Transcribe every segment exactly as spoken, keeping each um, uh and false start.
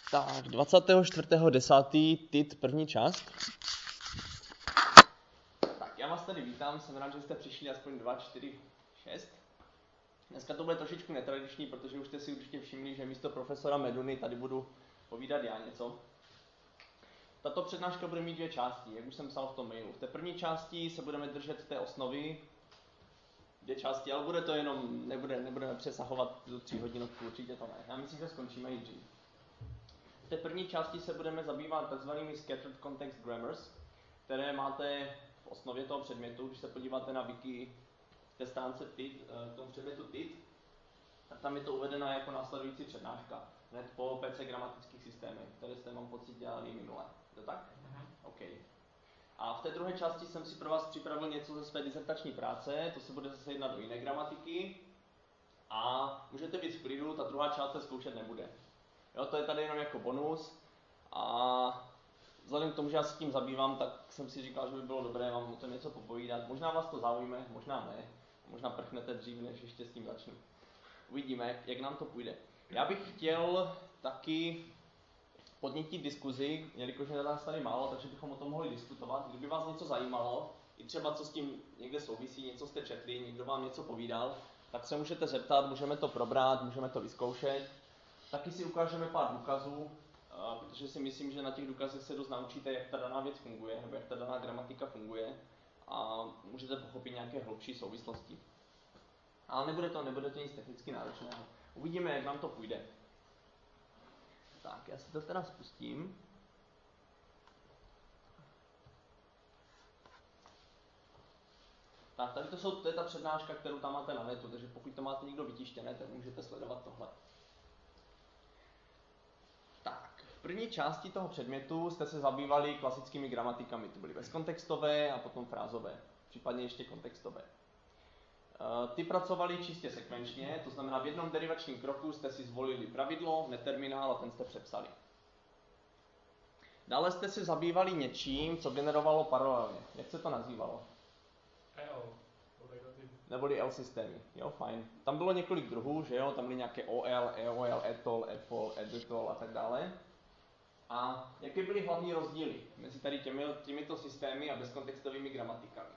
Tak, dvacátého čtvrtého desátého T I T první část. Tak, já vás tady vítám, jsem rád, že jste přišli aspoň dva, čtyři, šest. Dneska to bude trošičku netradiční, protože už jste si určitě všimli, že místo profesora Meduny tady budu povídat já něco. Tato přednáška bude mít dvě části, jak už jsem psal v tom mailu. V té první části se budeme držet té osnovy, dvě části, ale bude to jenom, nebude, nebudeme přesahovat do tří hodinovku, určitě to ne. Já myslím, že skončíme i dřív. V té první části se budeme zabývat takzvanými Scattered Context Grammars, které máte v osnově toho předmětu. Když se podíváte na wiki v té stránce T I T, tomu předmětu T I T, tak tam je to uvedeno jako následující přednáška, hned po P C gramatických systémech, které jste, mám pocit, dělali minule. To tak? Mhm. OK. A v té druhé části jsem si pro vás připravil něco ze své disertační práce, to se bude zase jednat o jiné gramatiky a můžete být v klidu, ta druhá část se zkoušet nebude. Jo, to je tady jenom jako bonus a vzhledem k tomu, že já se tím zabývám, tak jsem si říkal, že by bylo dobré vám o tom něco popovídat. Možná vás to zaujme, možná ne, možná prchnete dřív, než ještě s tím začnu. Uvidíme, jak nám to půjde. Já bych chtěl taky podnítit diskuzi, jelikož je nás tady málo, takže bychom o tom mohli diskutovat. Kdyby vás něco zajímalo, i třeba co s tím někde souvisí, něco jste četli, někdo vám něco povídal, tak se můžete zeptat, můžeme to probrat, můžeme to vyzkoušet. Taky si ukážeme pár důkazů, protože si myslím, že na těch důkazech se dost naučíte, jak ta daná věc funguje, nebo jak ta daná gramatika funguje a můžete pochopit nějaké hlubší souvislosti. Ale nebude to, nebude to nic technicky náročného. Uvidíme, jak nám to půjde. Tak, já si to teda spustím. Tak, tady to, jsou, to je ta přednáška, kterou tam máte na netu, takže pokud to máte někdo vytištěné, tak můžete sledovat tohle. Tak, v první části toho předmětu jste se zabývali klasickými gramatikami. To byly bezkontextové a potom frázové, případně ještě kontextové. Ty pracovali čistě sekvenčně, to znamená v jednom derivačním kroku jste si zvolili pravidlo, neterminál a ten jste přepsali. Dále jste se zabývali něčím, co generovalo paralelně. Jak se to nazývalo? L. Neboli L systémy. Jo, fajn. Tam bylo několik druhů, že jo, tam byly nějaké O L, E O L, etol, efol, editol a tak dále. A jaké byly hlavní rozdíly mezi tady těmi, těmito systémy a bezkontextovými gramatikami?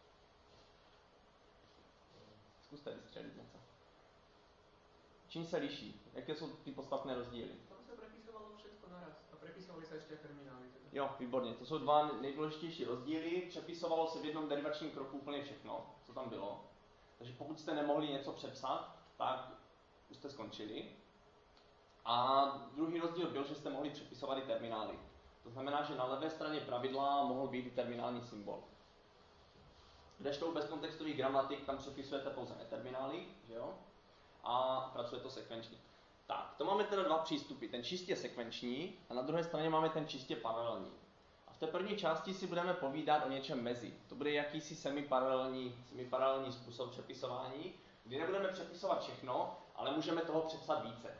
Zkuste vystřelit něco. Čím se liší? Jaké jsou ty podstatné rozdíly? Tam se prepisovalo všechno naraz a prepisovali se ještě terminály. Teda. Jo, výborně. To jsou dva nejdůležitější rozdíly. Přepisovalo se v jednom derivačním kroku úplně všechno, co tam bylo. Takže pokud jste nemohli něco přepsat, tak už jste skončili. A druhý rozdíl byl, že jste mohli přepisovat i terminály. To znamená, že na levé straně pravidla mohl být i terminální symbol. Kdežto u bezkontextových gramatik tam přepisujete pouze neterminály, že jo? A pracuje to sekvenčně. Tak, to máme teda dva přístupy. Ten čistě sekvenční a na druhé straně máme ten čistě paralelní. A v té první části si budeme povídat o něčem mezi. To bude jakýsi semiparalelní, semiparalelní způsob přepisování, kdy nebudeme přepisovat všechno, ale můžeme toho přepsat více.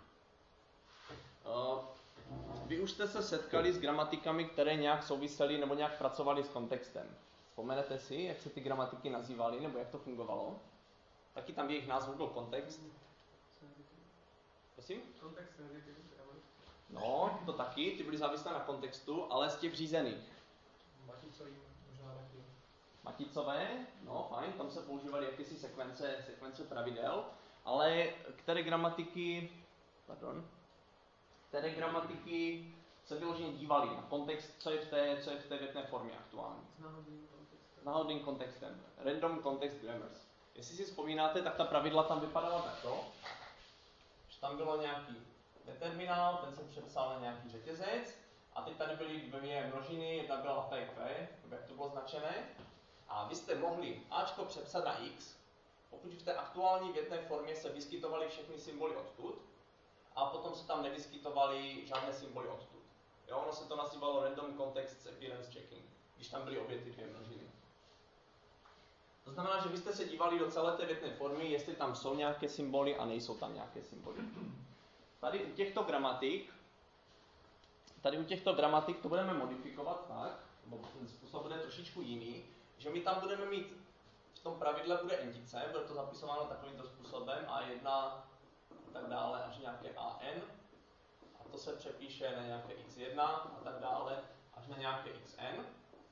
Vy už jste se setkali s gramatikami, které nějak souvisely nebo nějak pracovaly s kontextem. Vzpomenete si, jak se ty gramatiky nazývaly, nebo jak to fungovalo? Taky tam v jejich názvu byl kontext. Prosím? Kontext sensitive grammar. No, to taky, ty byly závislé na kontextu, ale z těch řízených. Maticový možná taky. Maticové, no fajn, tam se používaly jakési sekvence, sekvence pravidel, ale které gramatiky, pardon, které gramatiky se vyloženě dívaly na kontext, co je v té, co je v té větné formě aktuální. S náhodným kontextem. Náhodným kontextem. Random context grammars. Jestli si vzpomínáte, tak ta pravidla tam vypadala takto, že tam bylo nějaký determinál, ten se přepsal na nějaký řetězec a teď tady byly dvě množiny, jedna byla P P, jak to bylo značené, a vy jste mohli Ačko přepsat na X, pokud v té aktuální větné formě se vyskytovaly všechny symboly odtud, a potom se tam nevyskytovaly žádné symboly odtud. Jo, ono se to nazývalo Random Context Appearance Checking, když tam byly obě ty dvě množiny. To znamená, že vy jste se dívali do celé té větné formy, jestli tam jsou nějaké symboly a nejsou tam nějaké symboly. Tady u těchto gramatik, tady u těchto gramatik to budeme modifikovat tak, nebo ten způsob bude trošičku jiný, že my tam budeme mít, v tom pravidle bude indice, bude to zapisováno takovýmto způsobem, A jedna, tak dále, až nějaké A N. A to se přepíše na nějaké x jedna a tak dále, až na nějaké xn.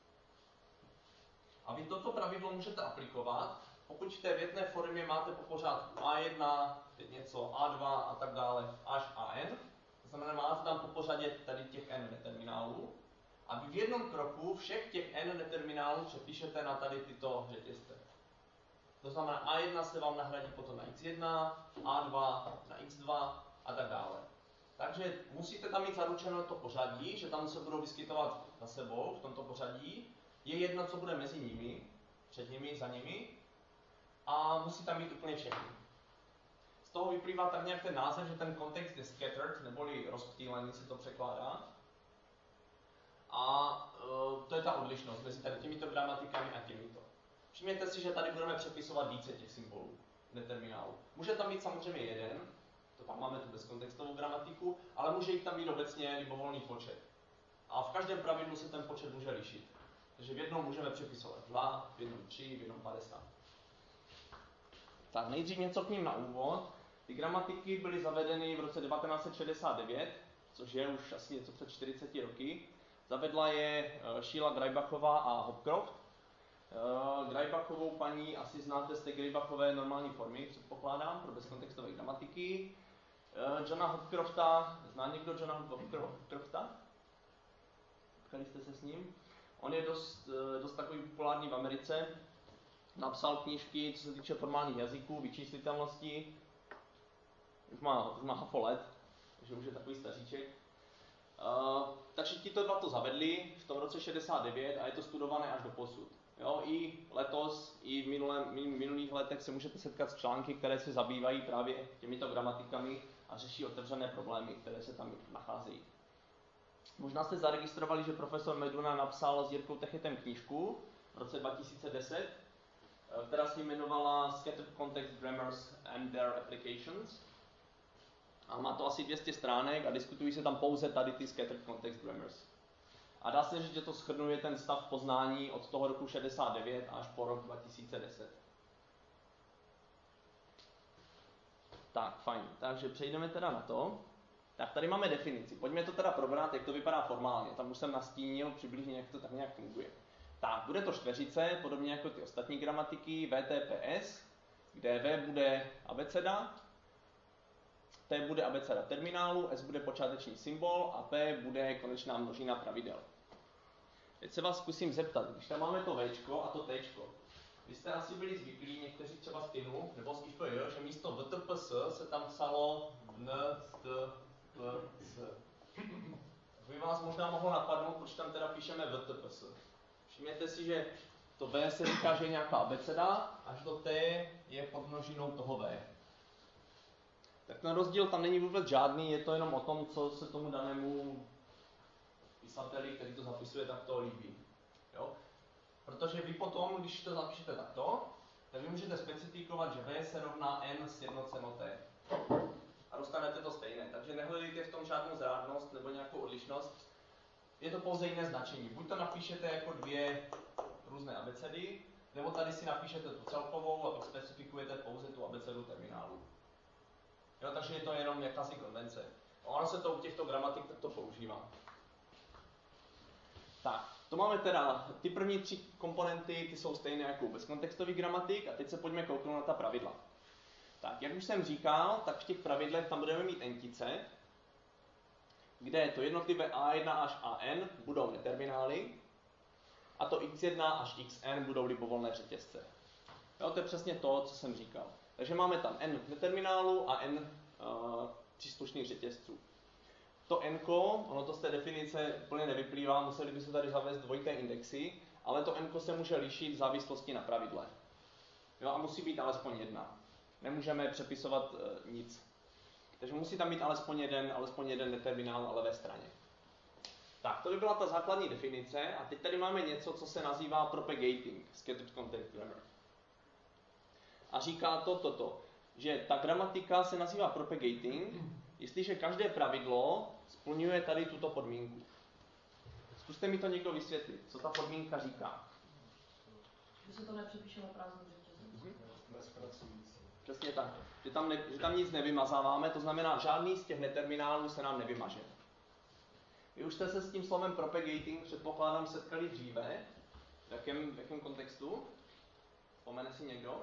A vy toto pravidlo můžete aplikovat, pokud v té větné formě máte po pořádku a jedna, teď něco a dva a tak dále až an. To znamená, máte tam po pořadě tady těch n neterminálů. A vy v jednom kroku všech těch n neterminálů přepíšete na tady tyto řetězce. To znamená, a jedna se vám nahradí potom na x jedna, a dva na x dva a tak dále. Takže musíte tam mít zaručeno to pořadí, že tam se budou vyskytovat za sebou v tomto pořadí. Je jedno, co bude mezi nimi, před nimi, za nimi. A musí tam být úplně všechny. Z toho vyplývá tak nějak ten název, že ten kontext je scattered, neboli rozptýlený se to překládá. A uh, to je ta odlišnost mezi tady těmito gramatikami a těmito. Všimněte si, že tady budeme přepisovat více těch symbolů determinálů. Může tam být samozřejmě jeden, to tam máme tu bezkontextovou gramatiku, ale může jich tam být obecně libovolný počet. A v každém pravidlu se ten počet může lišit. Takže v jednom můžeme přepisovat dva, v jednom tři, v jednom padesát. Tak nejdřív něco k ním na úvod. Ty gramatiky byly zavedeny v roce devatenáct set šedesát devět, což je už asi něco před čtyřiceti roky. Zavedla je Sheila Greibachová a Hopcroft. Greibachovou paní asi znáte z té Greibachové normální formy, předpokládám, pro bezkontextové gramatiky. Johna Hopcrofta, zná někdo Johna Hopcrofta? Potkali jste se s ním? On je dost, dost takový populární v Americe. Napsal knížky, co se týče formálních jazyků, vyčíslitelnosti. Už má, už má hafo let, takže už je takový staříček. Uh, takže tito dva to zavedli v tom roce šedesát devět a je to studované až do posud. Jo, i letos, i v minulém, minulých letech se můžete setkat s články, které se zabývají právě těmito gramatikami a řeší otevřené problémy, které se tam nacházejí. Možná jste zaregistrovali, že profesor Meduna napsal s Jirkou Techetem knížku v roce dva tisíce deset, která se jmenovala Scattered Context Grammars and Their Applications. A má to asi dvě stě stránek a diskutují se tam pouze tady ty Scattered Context Grammars. A dá se říct, že to shrnuje ten stav poznání od toho roku šedesát devět až po rok dva tisíce deset. Tak, fajn. Takže přejdeme teda na to. Tak tady máme definici. Pojďme to teda probrat, jak to vypadá formálně. Tam už jsem nastínil přibližně, jak to tak nějak funguje. Tak, bude to čtveřice, podobně jako ty ostatní gramatiky, V T P S, kde V bude abeceda, T bude abeceda terminálu, S bude počáteční symbol a P bude konečná množina pravidel. Teď se vás zkusím zeptat, když tam máme to Včko a to Tčko. Vy jste asi byli zvyklí, někteří třeba z Tinu nebo z I F J, že místo V T P S se tam psalo N T P S. By vás možná mohlo napadnout, proč tam teda píšeme V T P S. Všimněte si, že to V se říká, že je nějaká abeceda, až to T je podmnožinou toho V. Tak ten rozdíl tam není vůbec žádný, je to jenom o tom, co se tomu danému písateli, který to zapisuje, tak to líbí. Jo? Protože vy potom, když to zapíšete takto, tak vy můžete specifikovat, že V se rovná N sjednoceno T. A dostanete to stejné. Takže nehledejte v tom žádnou zrádnost nebo nějakou odlišnost. Je to pouze jiné značení. Buď to napíšete jako dvě různé abecedy, nebo tady si napíšete tu celkovou a pak specifikujete pouze tu abecedu terminálu. Jo, takže je to jenom jakási konvence. Ono se to u těchto gramatik takto používá. Tak, to máme teda, ty první tři komponenty, ty jsou stejné jako u bezkontextových gramatik a teď se pojďme kouknout na ta pravidla. Tak, jak už jsem říkal, tak v těch pravidlech tam budeme mít entice, kde to jednotlivé A jedna až A N budou neterminály a to X jedna až X N budou libovolné řetězce. Jo, to je přesně to, co jsem říkal. Takže máme tam N neterminálu a N uh, příslušných řetězců. To N, ono to z té definice úplně nevyplývá, museli by se tady zavést dvojité indexy, ale to N se může lišit v závislosti na pravidle. Jo, a musí být alespoň jedna. Nemůžeme přepisovat uh, nic. Takže musí tam být alespoň jeden, alespoň jeden neterminál na levé straně. Tak, to by byla ta základní definice a teď tady máme něco, co se nazývá propagating, scattered context grammar. A říká to toto, že ta gramatika se nazývá propagating, jestliže každé pravidlo splňuje tady tuto podmínku. Zkuste mi to někdo vysvětlit, co ta podmínka říká. Že se to nepřepíše na prázdnou řetězec. Bezpracující. Přesně tak. Že tam, ne, že tam nic nevymazáváme, to znamená, žádný z těch neterminálů se nám nevymaže. Vy už jste se s tím slovem propagating, předpokládám, setkali dříve. V jakém, v jakém kontextu? Vzpomene si někdo?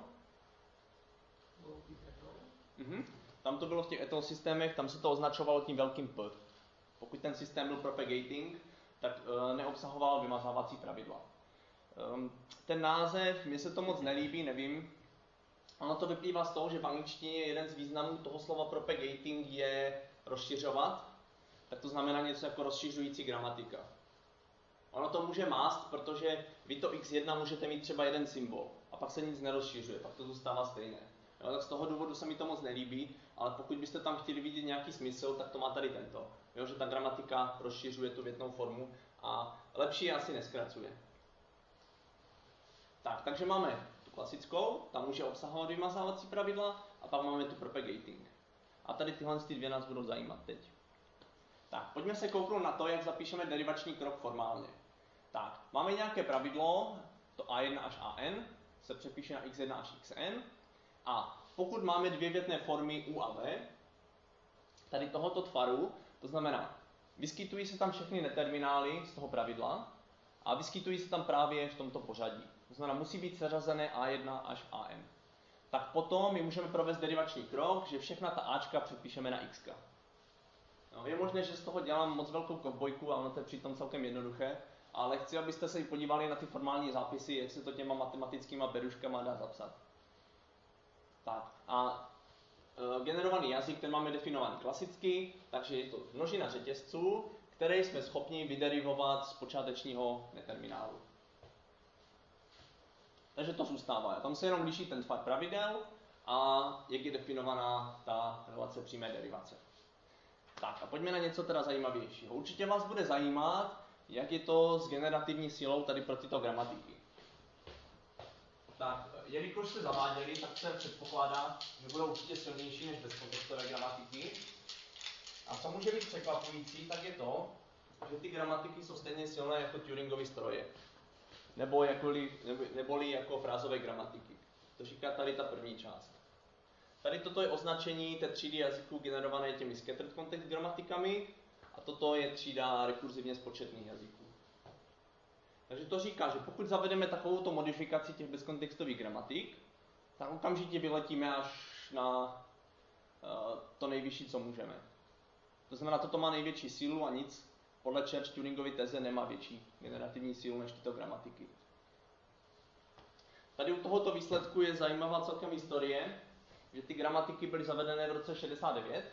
Mhm. Tam to bylo v těch etl systémech, tam se to označovalo tím velkým P. Pokud ten systém byl propagating, tak e, neobsahoval vymazávací pravidla. E, ten název, mně se to moc nelíbí, nevím. Ono to vyplývá z toho, že v angličtině jeden z významů toho slova propagating je rozšiřovat, tak to znamená něco jako rozšiřující gramatika. Ono to může mást, protože vy to iks jedna můžete mít třeba jeden symbol a pak se nic nerozšiřuje, pak to zůstává stejné. Jo, tak z toho důvodu se mi to moc nelíbí, ale pokud byste tam chtěli vidět nějaký smysl, tak to má tady tento. Jo, že ta gramatika rozšiřuje tu větnou formu a lepší je asi neskracuje. Tak, takže máme tu klasickou, tam může obsahovat vymazávací pravidla a pak máme tu propagating. A tady tyhle ty dvě nás budou zajímat teď. Tak, pojďme se kouknout na to, jak zapíšeme derivační krok formálně. Tak, máme nějaké pravidlo, to a jedna až an, se přepíše na iks jedna až xn. A pokud máme dvě větné formy u a v, tady tohoto tvaru, to znamená, vyskytují se tam všechny neterminály z toho pravidla a vyskytují se tam právě v tomto pořadí. To znamená, musí být seřazené a jedna až an. Tak potom my můžeme provést derivační krok, že všechna ta ačka přepíšeme na x. No, je možné, že z toho dělám moc velkou kovbojku a ono to je přitom celkem jednoduché, ale chci, abyste se i podívali na ty formální zápisy, jak se to těma matematickýma beruškama dá zapsat. Tak a e, generovaný jazyk, ten máme definovaný klasicky, takže je to množina řetězců, které jsme schopni vyderivovat z počátečního neterminálu. Takže to zůstává. Tam se jenom liší ten tvar pravidel a jak je definovaná ta relace přímé derivace. Tak a pojďme na něco teda zajímavějšího. Určitě vás bude zajímat, jak je to s generativní silou tady pro tyto gramatiky. Tak, jelikož se zaváděli, tak se předpokládá, že budou určitě silnější než bezkontextové gramatiky. A co může být překvapující, tak je to, že ty gramatiky jsou stejně silné jako Turingovy stroje. Nebo jakoli, nebo, neboli jako frázové gramatiky. To říká tady ta první část. Tady toto je označení té třídy jazyků generované těmi scattered context gramatikami a toto je třída rekurzivně spočetných jazyků. Takže to říká, že pokud zavedeme takovouto modifikaci těch bezkontextových gramatik, tak okamžitě vyletíme až na uh, to nejvyšší, co můžeme. To znamená, toto má největší sílu a nic podle Church-Turingovy teze nemá větší generativní sílu než tyto gramatiky. Tady u tohoto výsledku je zajímavá celkem historie, že ty gramatiky byly zavedené v roce šedesát devět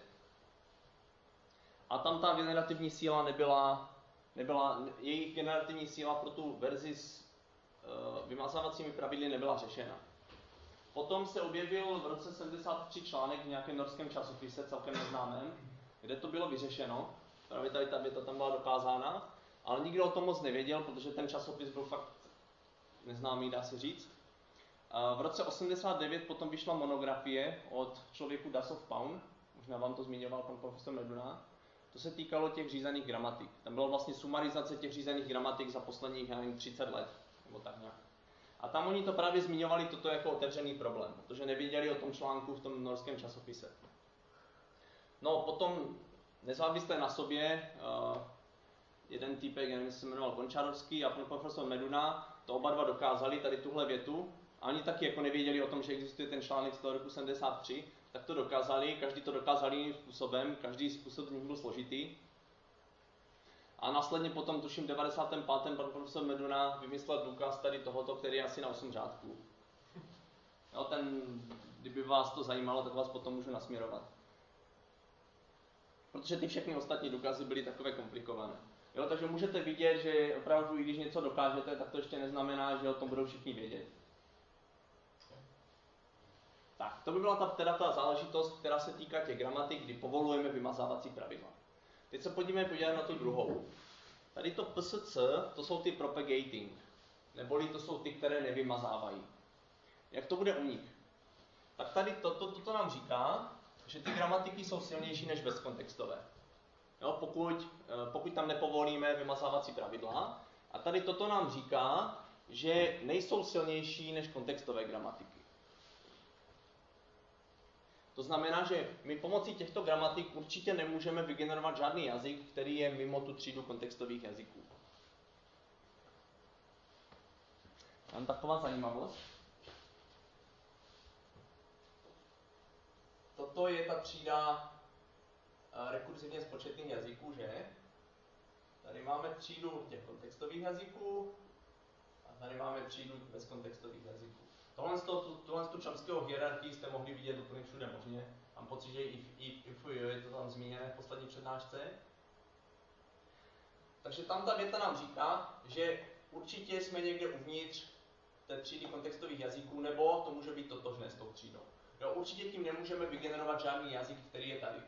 a tam ta generativní síla nebyla, nebyla jejich generativní síla pro tu verzi s uh, vymazávacími pravidly nebyla řešena. Potom se objevil v roce sedmdesát tři článek v nějakém norském časopise, celkem neznámém, kde to bylo vyřešeno, právě tady ta věta tam byla dokázána, ale nikdo o tom moc nevěděl, protože ten časopis byl fakt neznámý, dá se říct. V roce osmdesát devět potom vyšla monografie od člověku Das of Paun, možná vám to zmiňoval pan profesor Meduna. To se týkalo těch řízených gramatik. Tam byla vlastně sumarizace těch řízených gramatik za posledních, já nevím, třicet let, nebo tak nějak. A tam oni to právě zmiňovali toto jako otevřený problém, protože nevěděli o tom článku v tom norském časopise. No potom nezávisle na sobě, uh, jeden týpek, nevím, jestli se jmenoval Končarovský a pan profesor Meduna, to oba dva dokázali, tady tuhle větu, a oni taky jako nevěděli o tom, že existuje ten článek z toho roku sedmdesát tři, tak to dokázali, každý to dokázali jiným způsobem, každý způsob z nich byl složitý. A následně potom, tuším, v devadesátém pátém pan profesor Meduna vymyslel důkaz tady tohoto, který je asi na osm řádků. Jo, ten, kdyby vás to zajímalo, tak vás potom můžu nasměrovat. Protože ty všechny ostatní důkazy byly takové komplikované. Jo, takže můžete vidět, že opravdu, i když něco dokážete, tak to ještě neznamená, že o tom budou všichni vědět. Tak, to by byla ta, teda ta záležitost, která se týká těch gramatik, kdy povolujeme vymazávací pravidla. Teď se podívejme podívat na tu druhou. Tady to P S C, to jsou ty propagating, neboli to jsou ty, které nevymazávají. Jak to bude u nich? Tak tady toto to, to, to nám říká, že ty gramatiky jsou silnější než bezkontextové. Jo, pokud, pokud tam nepovolíme vymazávací pravidla. A tady toto nám říká, že nejsou silnější než kontextové gramatiky. To znamená, že my pomocí těchto gramatik určitě nemůžeme vygenerovat žádný jazyk, který je mimo tu třídu kontextových jazyků. Mám taková zajímavost. Toto je ta třída uh, rekurzivně spočetných jazyků, že? Tady máme třídu těch kontextových jazyků a tady máme třídu bezkontextových jazyků. Tohle, tu, tohle tu Chomskyho hierarchii jste mohli vidět úplně všude možně. Mám pocit, že i v I F U je to tam zmíněné v poslední přednášce. Takže tam ta věta nám říká, že určitě jsme někde uvnitř té třídy kontextových jazyků, nebo to může být totožné s tou třídou. Jo, určitě tím nemůžeme vygenerovat žádný jazyk, který je tady.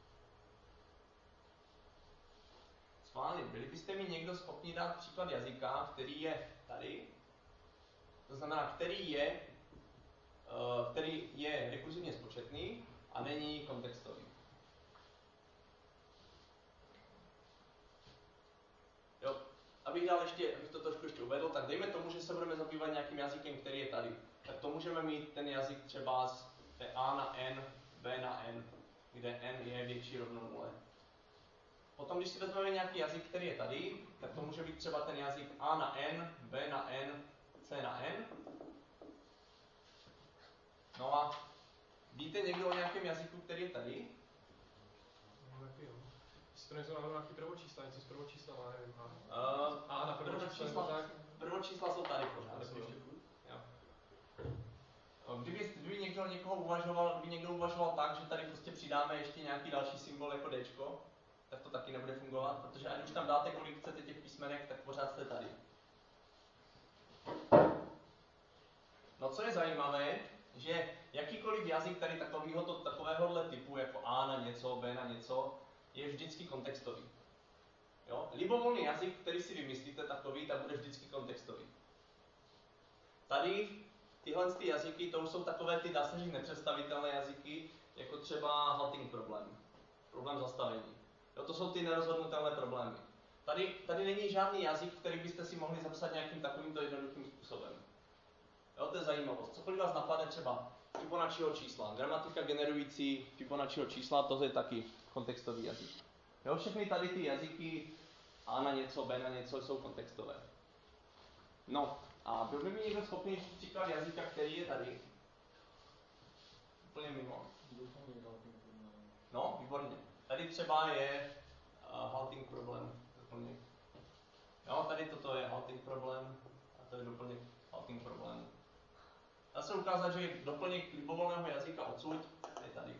Schválně, byli byste mi někdo schopni dát příklad jazyka, který je tady? To znamená, který je, uh, který je rekurzivně spočetný a není kontextový. Jo, abych dal ještě, abych to trošku ještě uvedl, tak dejme tomu, že se budeme zabývat nějakým jazykem, který je tady. Tak to můžeme mít ten jazyk třeba z A na N, B na N, kde N je větší rovno nule. Potom, když si vezmeme nějaký jazyk, který je tady, tak to může být třeba ten jazyk A na N, B na N, C na N. No a víte někdo o nějakém jazyku, který je tady? No, jaký jo. Jestli to nejsou náhodou nějaký prvočísla, něco z prvočísla, ale nevím. A, Uh, a na prvočísla nebo tak? Prvočísla jsou tady pořád. Ještě furt? Jo. Kdyby, kdyby někdo někoho uvažoval, kdyby někdo uvažoval tak, že tady prostě přidáme ještě nějaký další symbol jako Dčko, tak to taky nebude fungovat, protože ať už tam dáte kolik chcete těch písmenek, tak pořád jste tady. No co je zajímavé, že jakýkoliv jazyk tady takovýhoto, takovéhohle typu, jako A na něco, B na něco, je vždycky kontextový. Jo? Libovolný jazyk, který si vymyslíte takový, tak bude vždycky kontextový. Tady tyhle ty jazyky, to už jsou takové ty, dá se říct, nepředstavitelné jazyky, jako třeba halting problém, problém zastavení. Jo, to jsou ty nerozhodnutelné problémy. Tady, tady není žádný jazyk, který byste si mohli zapsat nějakým takovýmto jednoduchým způsobem. Jo, to je zajímavost. Cokoliv vás napadne, třeba Fibonacciho čísla, gramatika generující Fibonacciho čísla, to je taky kontextový jazyk. Jo, všechny tady ty jazyky A na něco, B na něco jsou kontextové. No, a byl by mi někdo schopný říct příklad jazyka, který je tady? Úplně mimo. No, výborně. Tady třeba je uh, halting problém. Doplněk. Jo, tady toto je halting problém a to je doplněk halting problému. Dá se ukázat, že doplněk libovolného jazyka odsud je tady.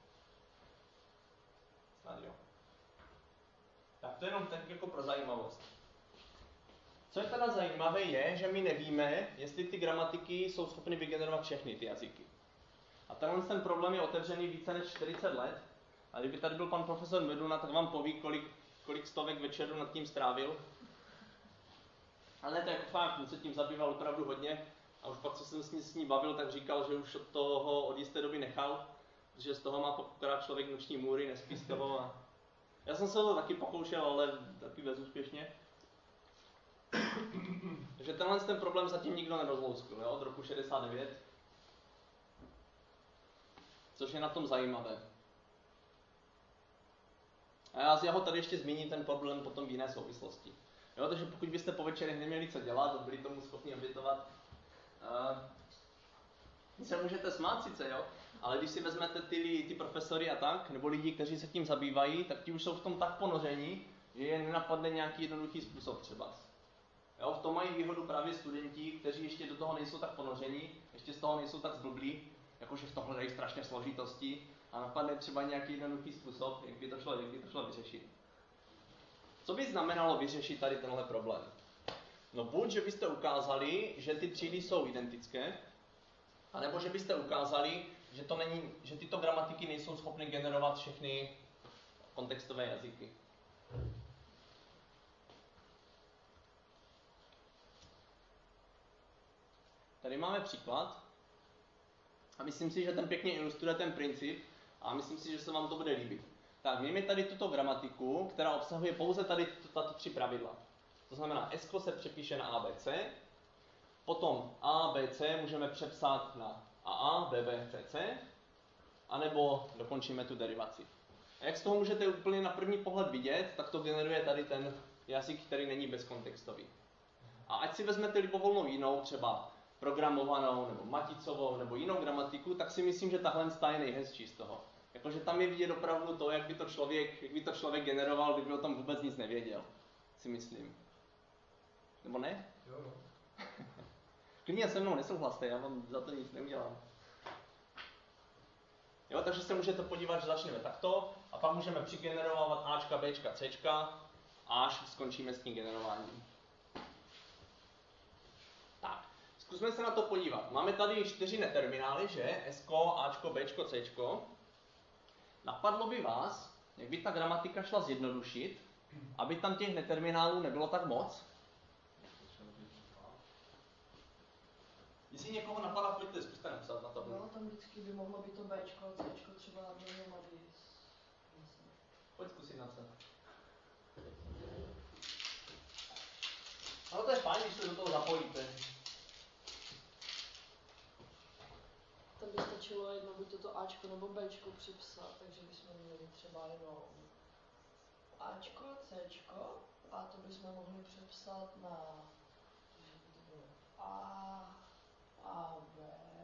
Snad jo. Tak to je jenom tak jako pro zajímavost. Co je teda zajímavé je, že my nevíme, jestli ty gramatiky jsou schopny vygenerovat všechny ty jazyky. A tenhle ten problém je otevřený více než čtyřicet let. A kdyby tady byl pan profesor Meduna, tak vám poví, kolik, kolik stovek večerů nad tím strávil. Ale ne, to jako fakt, on se tím zabýval opravdu hodně. A už pak, co jsem s ní, s ní bavil, tak říkal, že už od toho od jisté doby nechal, že z toho má pokrát člověk noční můry, nespí z toho. A... Já jsem se to taky pokoušel, ale taky bezúspěšně. Takže tenhle ten problém zatím nikdo nerozlouskl, jo, od roku šedesát devět. Což je na tom zajímavé. A já, já ho tady ještě zmíním ten problém potom v jiné souvislosti. Jo, takže pokud byste po večerech neměli co dělat, byli tomu schopni obětovat, uh, se můžete smát sice, jo, ale když si vezmete ty, ty profesory a tak, nebo lidi, kteří se tím zabývají, tak ti už jsou v tom tak ponoření, že je nenapadne nějaký jednoduchý způsob třeba. Jo, v tom mají výhodu právě studenti, kteří ještě do toho nejsou tak ponoření, ještě z toho nejsou tak zblblí, jakože v tom hledají strašné složitosti a napadne třeba nějaký jednoduchý způsob, jak by to šlo, jak by to šlo vyřešit. Co by znamenalo vyřešit tady tenhle problém? No buď, že byste ukázali, že ty třídy jsou identické, anebo že byste ukázali, že, to není, že tyto gramatiky nejsou schopny generovat všechny kontextové jazyky. Tady máme příklad a myslím si, že ten pěkně ilustruje ten princip a myslím si, že se vám to bude líbit. Tak, mějme tady tuto gramatiku, která obsahuje pouze tady tato tři pravidla. To znamená, S se přepíše na A B C, potom A B C můžeme přepsat na A A, B B, C C anebo dokončíme tu derivaci. A jak z toho můžete úplně na první pohled vidět, tak to generuje tady ten jazyk, který není bezkontextový. A ať si vezmete libovolnou jinou, třeba programovanou, nebo maticovou, nebo jinou gramatiku, tak si myslím, že tahle je nejhezčí z toho. Jakože tam je vidět opravdu to, jak by to člověk, jak by to člověk generoval, kdyby o tom vůbec nic nevěděl. Si myslím. Nebo ne? Jo, no. Klidně se mnou nesouhlaste, já vám za to nic neudělám. Jo, takže se můžete podívat, že začneme takto a pak můžeme přigenerovat Ačka, Bčka, Cčka, až skončíme s tím generováním. Tak, zkusme se na to podívat. Máme tady čtyři neterminály, že? Sko, Ačko, Bčko, Cčko. Napadlo by vás, jak by ta gramatika šla zjednodušit, aby tam těch neterminálů nebylo tak moc? Jestli někoho napadá, pojďte, zkuste napsat na tabulu. Jo, tam vždycky by mohlo být to Bčko a Cčko třeba dohromady. Pojď zkusit napsat. No to je fajn, když se do toho zapojíte. Tam by stačilo jedno buď toto Ačko nebo Bčko připsat, takže bychom měli třeba jenom Ačko, Cčko a to bychom mohli přepsat na A, A, B.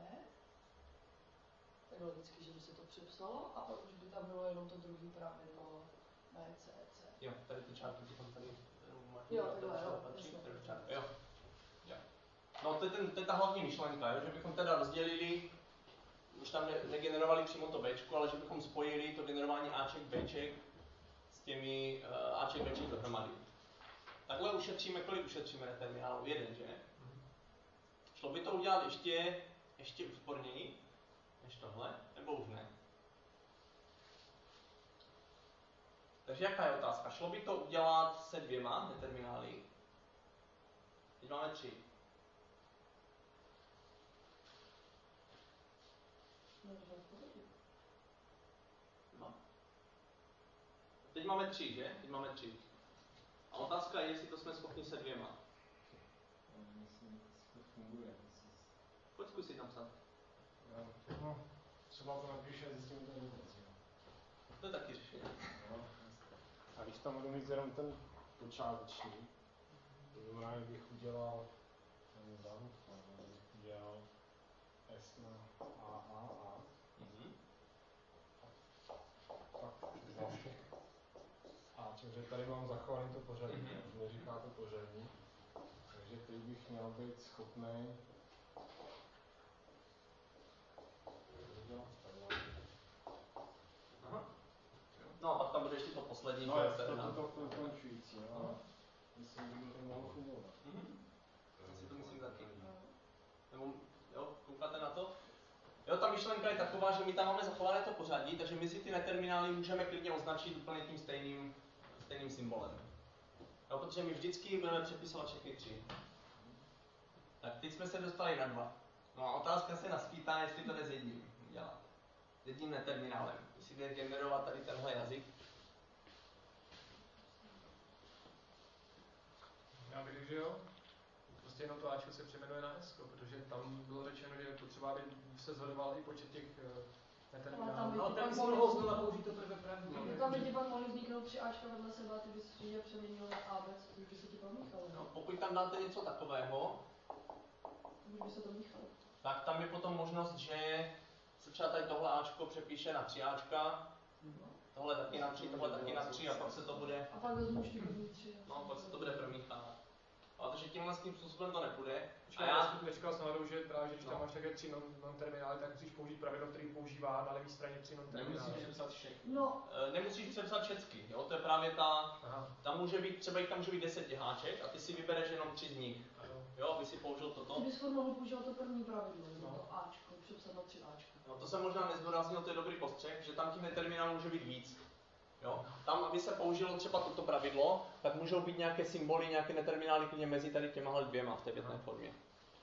Tak logicky, že by se to přepsalo a pak už by tam bylo jenom to druhý pravidlo B, C, C. Jo, tady ty čárky potom tady. Jo, takhle, jo, patří, jasně. tady čárky, jo. Jo. No to je, ten, to je ta hlavní myšlenka, jo, že bychom teda rozdělili, už tam ne, negenerovali přímo to Bčko, ale že bychom spojili to generování Aček, Bček s těmi uh, Aček, Bček dohromady. Takhle ušetříme, kolik ušetříme neterminálů? Jeden, že? Šlo by to udělat ještě, ještě úsporněji než tohle, nebo už ne? Takže jaká je otázka? Šlo by to udělat se dvěma neterminály? Teď máme tři. Dva. Teď máme tři, že? Teď máme tři. A otázka je, jestli to jsme schopni se dvěma. Pojď zkusit napsat. No, třeba to napíše a zjistím, že to není vůbec. To je taky řešení. No, a když tam budu mít jenom ten počáteční, to znamená, že bych udělal ten zamk, bych udělal S na A, A, A. Mhm. Pak zase. A tím, že tady mám zachovaný to pořadí, Mhm. už neříká to pořadí, takže teď bych měl být schopný Aha. No a pak tam bude ještě to poslední. no, to je je to, teda- to, to končující, jo. Myslím, že by to mohlo fungovat. Mhm. Já si to myslím taky. Nebo, jo, koukáte na to? Jo, ta myšlenka je taková, že my tam máme zachované to pořadí, takže my si ty neterminály můžeme klidně označit úplně tím stejným, stejným symbolem. Jo, protože my vždycky budeme přepisovat všechny tři. Tak teď jsme se dostali na dva. No a otázka se naskýtá, jestli to jde s jedním dělat. S jedním neterminálem. Jestli jde generovat tady tenhle jazyk. Já bych řekl, že jo. Prostě jenom to Ačko se přejmenuje na S, protože tam bylo řečeno, že je potřeba, aby se zhodoval i počet těch uh, neterminálů. by No, ti tak pak by si mohli mohl vzniknout- znovu použít to prvé pravidlo. No, tam by ti pak mohly vzniknout tři Ačka vedle sebe a ty bys je přeměnil na A, B, což by se ti pak míchalo. No, pokud tam dáte něco takového, Už by se to míchalo. tak tam je potom možnost, že se třeba tady tohle Ačko přepíše na tři Ačka, tohle taky na tři, tohle taky na tři a pak se to bude, A pak vezmu už ty první tři. no, pak se to bude promíchávat. Ale takže tímhle s tím způsobem to nepůjde. A Počkej, já, já jsem nečekal s náhodou, že právě, že když tam No. máš také tři non- non-terminály, tak musíš použít pravidlo, který používá na levé straně tři non-terminály. Nemusíš přepsat všechny. No, e, nemusíš přepsat všecky, jo, to je právě ta, Aha, tam může být, třeba jich tam může být deset těch háček a ty si vybereš jenom tři z nich, ano. jo, aby si použil ty toto. bys furt mohl používat to první pravidlo, nebo No. to Ačko, přepsat na tři Ačka. No to jsem možná nezdůraznil, to je dobrý postřeh, že tam těch neterminálů může být víc. Jo? Tam, aby se použilo třeba toto pravidlo, tak můžou být nějaké symboly, nějaké neterminály klidně mezi tady těma dvěma v té větné formě.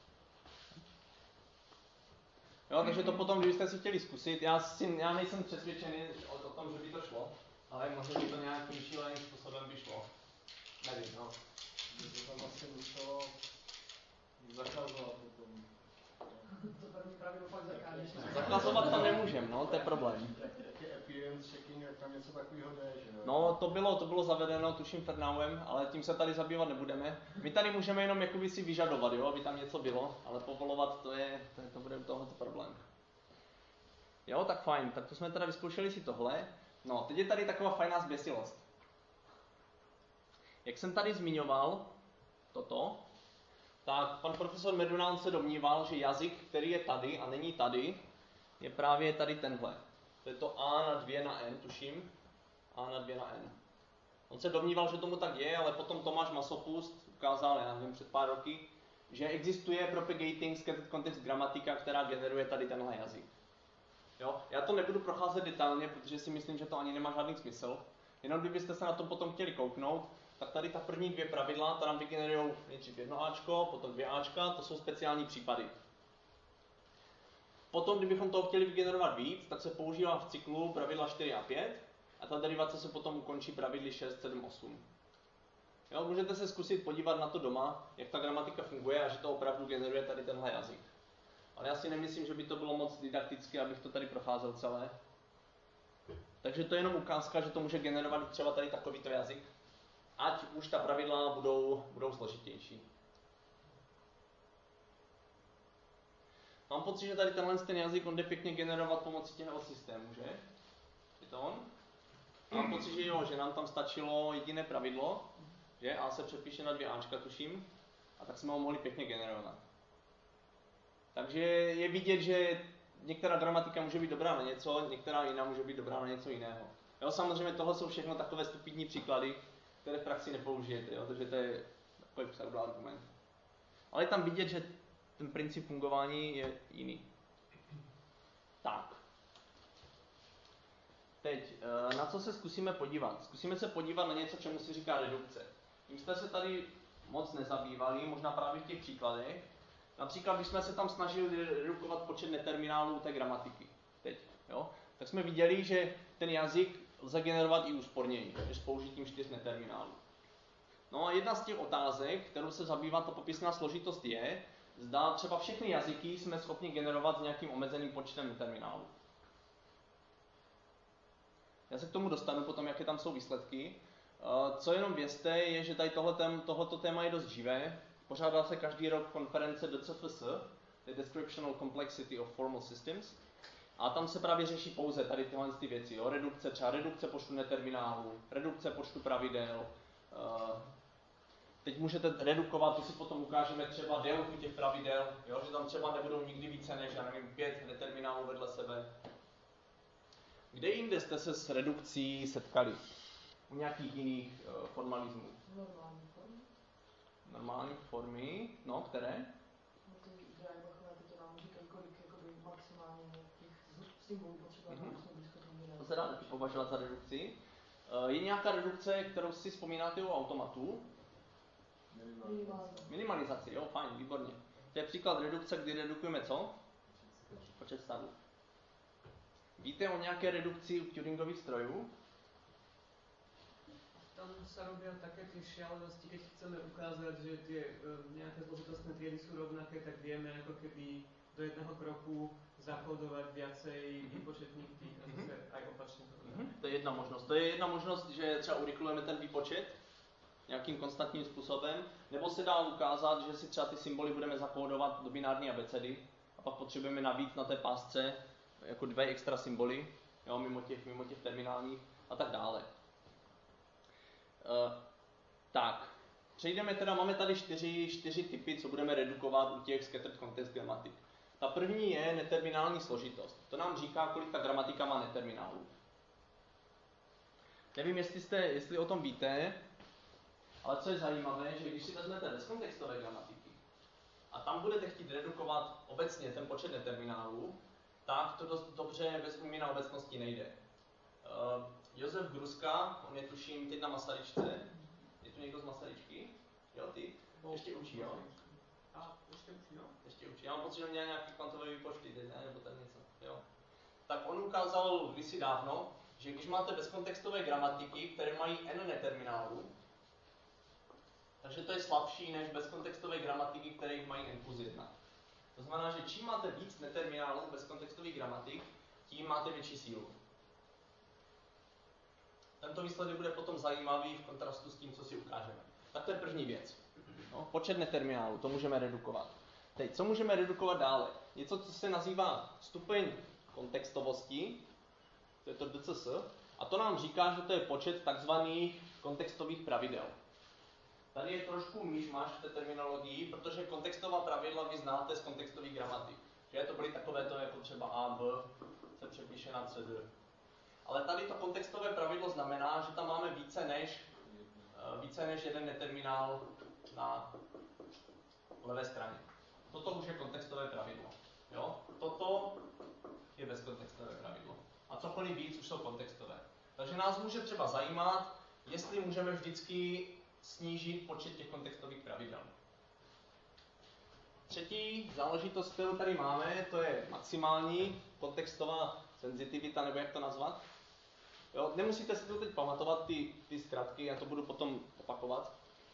Jo, takže to potom, kdybyste si chtěli zkusit, já, si, já nejsem přesvědčený o, o tom, že by to šlo, ale možná by to nějakým šíleným způsobem by šlo. Nevím, no. To tam asi muselo Zakazovat potom. To první pravidlo fakt zakážeš. Zakazovat to nemůžem, no, to je problém. Taky appearance checking, jak tam něco takového jde, že jo? No, to bylo, to bylo zavedeno, tuším Fernauem, ale tím se tady zabývat nebudeme. My tady můžeme jenom jakoby si vyžadovat, jo, aby tam něco bylo, ale povolovat to je, to, je, to bude u tohoto problém. Jo, tak fajn, tak to jsme teda vyzkoušeli si tohle. No, teď je tady taková fajná zběsilost. Jak jsem tady zmiňoval toto, tak pan profesor Medunán se domníval, že jazyk, který je tady a není tady, je právě tady tenhle. To je to A na dvě na N, tuším. A na dvě na N. On se domníval, že tomu tak je, ale potom Tomáš Masopust ukázal, já nevím, před pár roky, že existuje propagating scattered context gramatika, která generuje tady tenhle jazyk. Jo? Já to nebudu procházet detailně, protože si myslím, že to ani nemá žádný smysl. Jenom kdybyste se na to potom chtěli kouknout, tak tady ta první dvě pravidla, ta nám vygenerují nejdřív jedno Ačko, potom dvě Ačka, to jsou speciální případy. Potom, kdybychom toho chtěli vygenerovat víc, tak se používá v cyklu pravidla čtyři a pět a ta derivace se potom ukončí pravidly šest, sedm, osm. Jo, můžete se zkusit podívat na to doma, jak ta gramatika funguje a že to opravdu generuje tady tenhle jazyk. Ale já si nemyslím, že by to bylo moc didaktické, abych to tady procházel celé. Takže to je jenom ukázka, že to může generovat třeba tady takovýto jazyk, ať už ta pravidla budou, budou složitější. Mám pocit, že tady tenhle ten jazyk on jde pěkně generovat pomocí těchto systémů, že? Je to on? Mám pocit, že jo, že nám tam stačilo jediné pravidlo, že A se přepíše na dvě Ačka, tuším, a tak jsme ho mohli pěkně generovat. Takže je vidět, že některá gramatika může být dobrá na něco, některá jiná může být dobrá na něco jiného. Jo, samozřejmě tohle jsou všechno takové stupidní příklady, které v praxi nepoužijete, jo, takže to je takový pseudoargument. Ale je tam vidět, že ten princip fungování je jiný. Tak. Teď, na co se zkusíme podívat? Zkusíme se podívat na něco, čemu se říká redukce. Tím jste se tady moc nezabývali, možná právě v těch příkladech. Například, když jsme se tam snažili redukovat počet neterminálů té gramatiky, teď, jo, tak jsme viděli, že ten jazyk lze generovat i úsporněji, než s použitím čtyř neterminálů. No a jedna z těch otázek, kterou se zabývá ta popisná složitost je, zda třeba všechny jazyky jsme schopni generovat s nějakým omezeným počtem neterminálů. Já se k tomu dostanu potom, jaké tam jsou výsledky. Co jenom vězte, je, že tady tohleto téma je dost živé. Pořádá se každý rok konference D C F S, The Descriptional Complexity of Formal Systems. A tam se právě řeší pouze tady tyhle ty věci. Jo? Redukce, třeba redukce počtu neterminálů, redukce počtu pravidel. Teď můžete redukovat, to si potom ukážeme třeba délku těch pravidel, jo? Že tam třeba nebudou nikdy více než, já nevím, pět neterminálů vedle sebe. Kde jinde jste se s redukcí setkali? U nějakých jiných uh, formalismů? Normální formy. Normální formy, no, které? No ty Greibachové, ty to nám říkají, kolik jakoby maximálně těch symbolů potřebujeme, Mhm. abychom byli schopni To generovat. se dá taky považovat za redukci. Uh, je nějaká redukce, kterou si vzpomínáte u automatu? Minimálně. Minimalizaci, jo, fajn, výborně. To je příklad redukce, kdy redukujeme co? Počet stavů. Víte o nějaké redukci u Turingových strojů? Tam sa robia také tie šialenosti, keď chceme ukázať, že tie um, nejaké zložitostné triedy sú rovnaké, tak vieme ako keby do jedného kroku zakódovať viacej Mhm. výpočetných tých a zase aj opačne to robíme. Mhm. To je jedna možnost. To je jedna možnost, že třeba urychlujeme ten výpočet nějakým konstantním způsobem, nebo se dá ukázat, že si třeba ty symboly budeme zakódovat do binární abecedy a pak potřebujeme navíc na té pásce jako dvě extra symboly, jo, mimo těch, mimo těch terminálních a tak dále. Uh, tak, přejdeme teda, máme tady čtyři, čtyři typy, co budeme redukovat u těch scattered context gramatik. Ta první je neterminální složitost. To nám říká, kolik ta gramatika má neterminálů. Nevím, jestli, jste, jestli o tom víte, ale co je zajímavé, že když si vezmete bezkontextové gramatiky a tam budete chtít redukovat obecně ten počet neterminálů, tak to dost dobře bez újmy na obecnosti nejde. Uh, Josef Gruska, on je tuším teď na Masaryčce. Je tu někdo z Masaryčky? Jo, ty? Ještě učí, jo? A ešte učí, no? Ještě učí. Já mám pocit, že měl nějaký kvantové výpočty, teď ne, nebo tak něco. Jo. Tak on ukázal kdysi dávno, že když máte bezkontextové gramatiky, které mají n neterminálů, takže to je slabší než bezkontextové gramatiky, které jich mají n plus jedna. To znamená, že čím máte víc neterminálů bezkontextových gramatik, tím máte větší sílu. Tento výsledek bude potom zajímavý v kontrastu s tím, co si ukážeme. Tak to je první věc. No, počet neterminálů, to můžeme redukovat. Teď, co můžeme redukovat dále? Něco, co se nazývá stupeň kontextovosti, to je to D C S, a to nám říká, že to je počet takzvaných kontextových pravidel. Tady je trošku myšmaš v té terminologii, protože kontextová pravidla vy znáte z kontextových gramatik. Že to byly takovéto jako třeba A, B, se přepíše na C, D. Ale tady to kontextové pravidlo znamená, že tam máme více než, více než jeden neterminál na levé straně. Toto už je kontextové pravidlo. Jo? Toto je bezkontextové pravidlo. A cokoliv víc už jsou kontextové. Takže nás může třeba zajímat, jestli můžeme vždycky snížit počet těch kontextových pravidel. Třetí záležitost, kterou tady máme, to je maximální kontextová senzitivita, nebo jak to nazvat. Jo, nemusíte si to teď pamatovat, ty, ty zkratky, já to budu potom opakovat.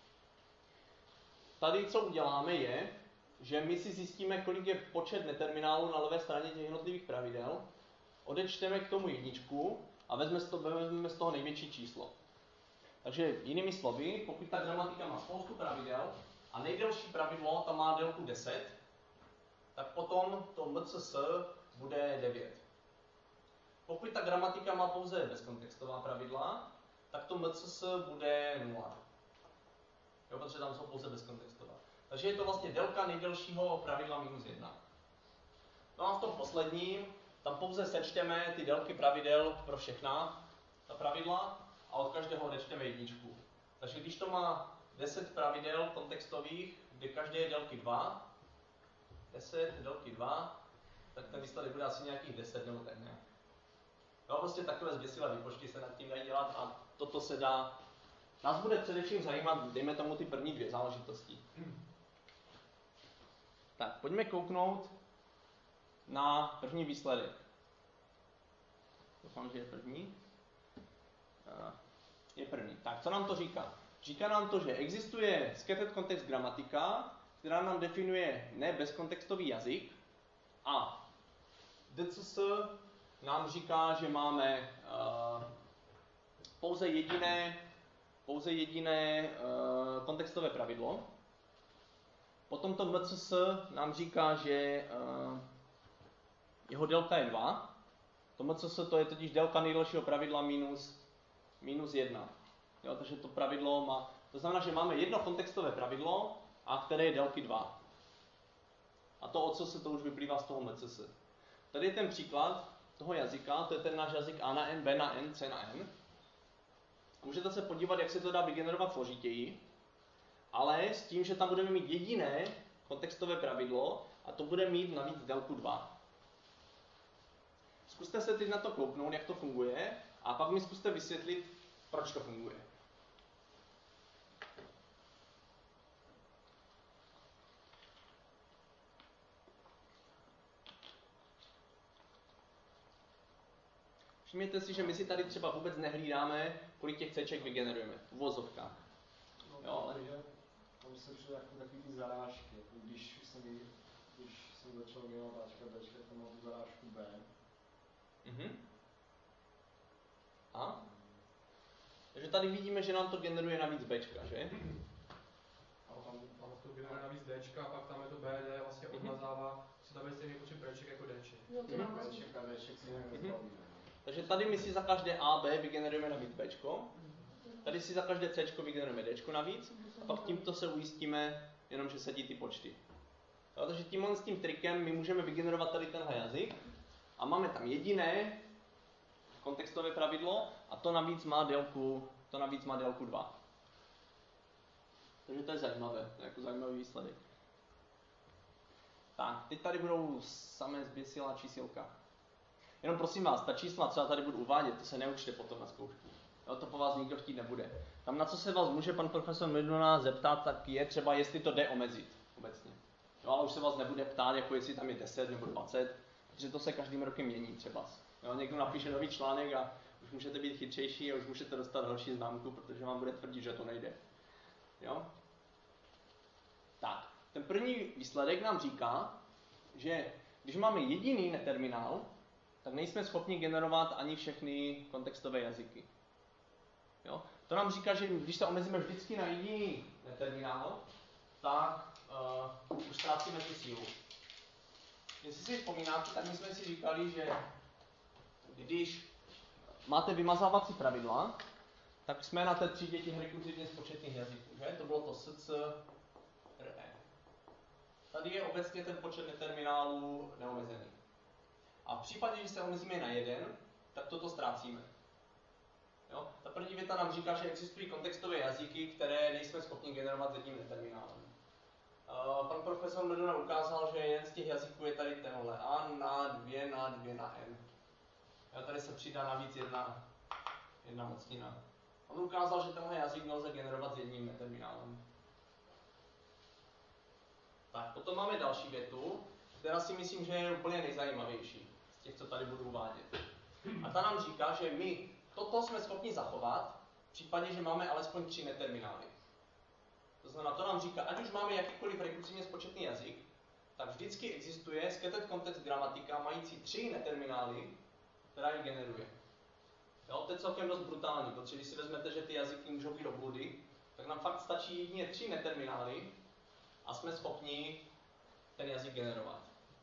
Tady, co uděláme, je, že my si zjistíme, kolik je počet neterminálů na levé straně těch jednotlivých pravidel, odečteme k tomu jedničku a vezmeme z toho, vezmeme z toho největší číslo. Takže jinými slovy, pokud ta gramatika má spoustu pravidel a nejdelší pravidlo tam má délku deset, tak potom to M C S bude devět. Pokud ta gramatika má pouze bezkontextová pravidla, tak to M C S bude nula. Jo, protože tam jsou pouze bezkontextová. Takže je to vlastně délka nejdelšího pravidla minus jedna. No a v tom posledním, tam pouze sečteme ty délky pravidel pro všechna ta pravidla a od každého odečteme jedničku. Takže když to má deset pravidel kontextových, kde každé je délky dva, deset délky dva, tak ten výsledek bude asi nějakých deset nebo tak nějak. No, prostě takové zběsilé výpočty se nad tím dají dělat a toto se dá. Nás bude především zajímat, dejme tomu ty první dvě záležitosti. Tak, pojďme kouknout na první výsledek. Doufám, že je první. Je první. Tak, co nám to říká? Říká nám to, že existuje scattered context gramatika, která nám definuje ne bezkontextový jazyk a D C S nám říká, že máme uh, pouze jediné, pouze jediné uh, kontextové pravidlo. Potom to M C S nám říká, že uh, jeho délka je dva. To M C S to je totiž délka nejdelšího pravidla minus, minus jedna. Jo, takže to pravidlo má, to znamená, že máme jedno kontextové pravidlo, a které je délky dva. A to, o co se to už vyplývá z toho M C S. Tady je ten příklad toho jazyka, to je ten náš jazyk A na N, B na N, C na N. Můžete se podívat, jak se to dá vygenerovat složitěji, ale s tím, že tam budeme mít jediné kontextové pravidlo a to bude mít navíc délku dva. Zkuste se teď na to kouknout, jak to funguje a pak mi zkuste vysvětlit, proč to funguje. Všimněte si, že my si tady třeba vůbec nehlídáme, kolik těch Cček vygenerujeme v uvozovkách. No, Jo, ale... tam se přijde jako takový ty zarážky, jako když jsem, když jsem začal generovat Ačka, Bčka, tam mám tu zarážku B. Mhm. A? Takže tady vidíme, že nám to generuje navíc Bčka, že? A tam, tam to generuje navíc Dčka, a pak tam je to B D, vlastně odmazává, co tam je stejný počet Bček jako Dček. Jo, to mám Bček a Dček si nějak nezbaví. Takže tady my si za každé A, B vygenerujeme navíc Bčko, tady si za každé Cčko vygenerujeme Dčko navíc a pak tímto se ujistíme, jenom že sedí ty počty. Jo, takže tímhle s tím trikem my můžeme vygenerovat tady tenhle jazyk a máme tam jediné kontextové pravidlo a to navíc má délku, to navíc má délku dva. Takže to je zajímavé, to je jako zajímavý výsledek. Tak, teď tady budou samé zběsilá čísilka. Jenom prosím vás, ta čísla, co já tady budu uvádět, to se neučte potom na zkoušku. Jo, to po vás nikdo chtít nebude. Tam, na co se vás může pan profesor Meduna zeptat, tak je třeba, jestli to jde omezit obecně. Jo, ale už se vás nebude ptát, jako jestli tam je deset nebo dvacet, protože to se každým rokem mění třeba. Jo, někdo napíše nový článek a už můžete být chytřejší a už můžete dostat další známku, protože vám bude tvrdit, že to nejde. Jo? Tak, ten první výsledek nám říká, že když máme jediný neterminál, tak nejsme schopni generovat ani všechny kontextové jazyky. Jo? To nám říká, že když se omezíme vždycky na jediný neterminál, tak uh, už ztrácíme tu sílu. Jestli si vzpomínáte, tak my jsme si říkali, že když máte vymazávací pravidla, tak jsme na té třídě těch rekurzivně spočetných jazyků, že? To bylo to S, C, R, E. Tady je obecně ten počet neterminálů neomezený. A v případě, že se omezíme na jeden, tak toto ztrácíme. Jo? Ta první věta nám říká, že existují kontextové jazyky, které nejsme schopni generovat s jedním neterminálem. Uh, pan profesor Meduna ukázal, že jeden z těch jazyků je tady tenhle A na dvě na dvě na N. Jo, tady se přidá navíc jedna, jedna mocnina. On ukázal, že tenhle jazyk nelze generovat s jedním neterminálem. Tak, potom máme další větu, která si myslím, že je úplně nejzajímavější z těch, co tady budu uvádět. A ta nám říká, že my toto jsme schopni zachovat v případě, že máme alespoň tři neterminály. To znamená, to nám říká, ať už máme jakýkoliv rekurzivně spočetný jazyk, tak vždycky existuje scattered context gramatika mající tři neterminály, která ji generuje. Jo, to je celkem dost brutální, protože když si vezmete, že ty jazyky můžou být obludy, tak nám fakt stačí jedině tři neterminály a jsme schopni ten jazyk generovat.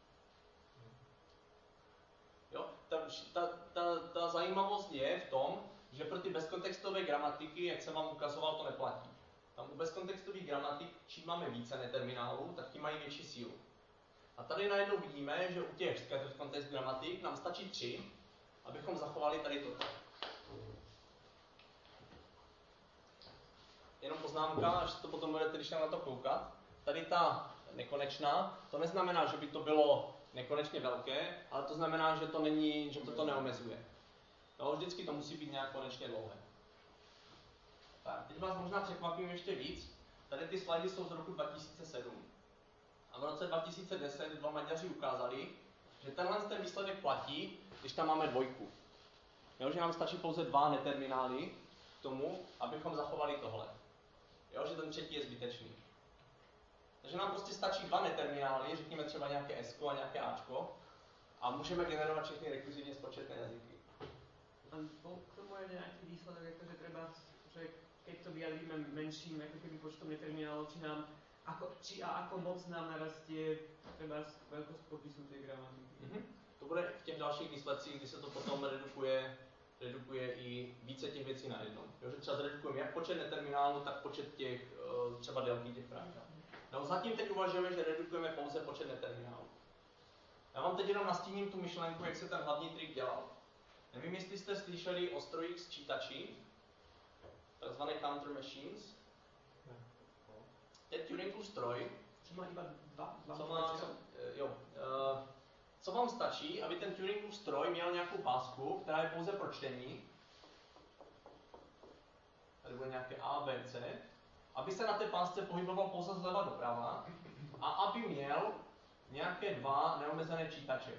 Jo, ta, ta, ta, ta zajímavost je v tom, že pro ty bezkontextové gramatiky, jak jsem vám ukazoval, to neplatí. Tam u bezkontextových gramatik, čím máme více neterminálů, tak tím mají větší sílu. A tady najednou vidíme, že u těch scattered context gramatik nám stačí tři, abychom zachovali tady toto. Jenom poznámka, až to potom budete, když na to koukat. Tady ta nekonečná, to neznamená, že by to bylo nekonečně velké, ale to znamená, že to není, že to, to neomezuje. No, vždycky to musí být nějak konečně dlouhé. Tak, teď vás možná překvapím ještě víc. Tady ty slajdy jsou z roku dva tisíce sedm. A v roce dva tisíce deset dva Maďaři ukázali, že tenhle ten výsledek platí, když tam máme dvojku. Jo, že nám stačí pouze dva neterminály k tomu, abychom zachovali tohle. Jo, že ten třetí je zbytečný. Takže nám prostě stačí dva neterminály, řekněme třeba nějaké S a nějaké Ačko, a můžeme generovat všechny rekurzivně spočetné jazyky. A k tomu je nějaký výsledek, jakože třeba, že keď to vyjadríme menším jako keby počtom neterminálov, či nám ako, či a ako moc nám narastie třeba veľkosť popisu tej gramatiky. Mm-hmm. To bude v těch dalších výsledcích, kdy se to potom redukuje, redukuje i více těch věcí na jednom. Jo, že třeba zredukujeme jak počet neterminálů, tak počet těch, třeba délky těch pravidel. No, zatím teď uvažujeme, že redukujeme pouze počet neterminálů. Já vám teď jenom nastíním tu myšlenku, jak se ten hlavní trik dělal. Nevím, jestli jste slyšeli o strojích sčítači, takzvané counter machines. To je Turingův stroj, Co má iba dva? dva co, má, co, jo, uh, co vám stačí, aby ten Turingův stroj měl nějakou pásku, která je pouze pro čtení. Tady bude nějaké A, B, C. Aby se na té pásce pohyboval pouze zleva doprava a aby měl nějaké dva neomezené čítače.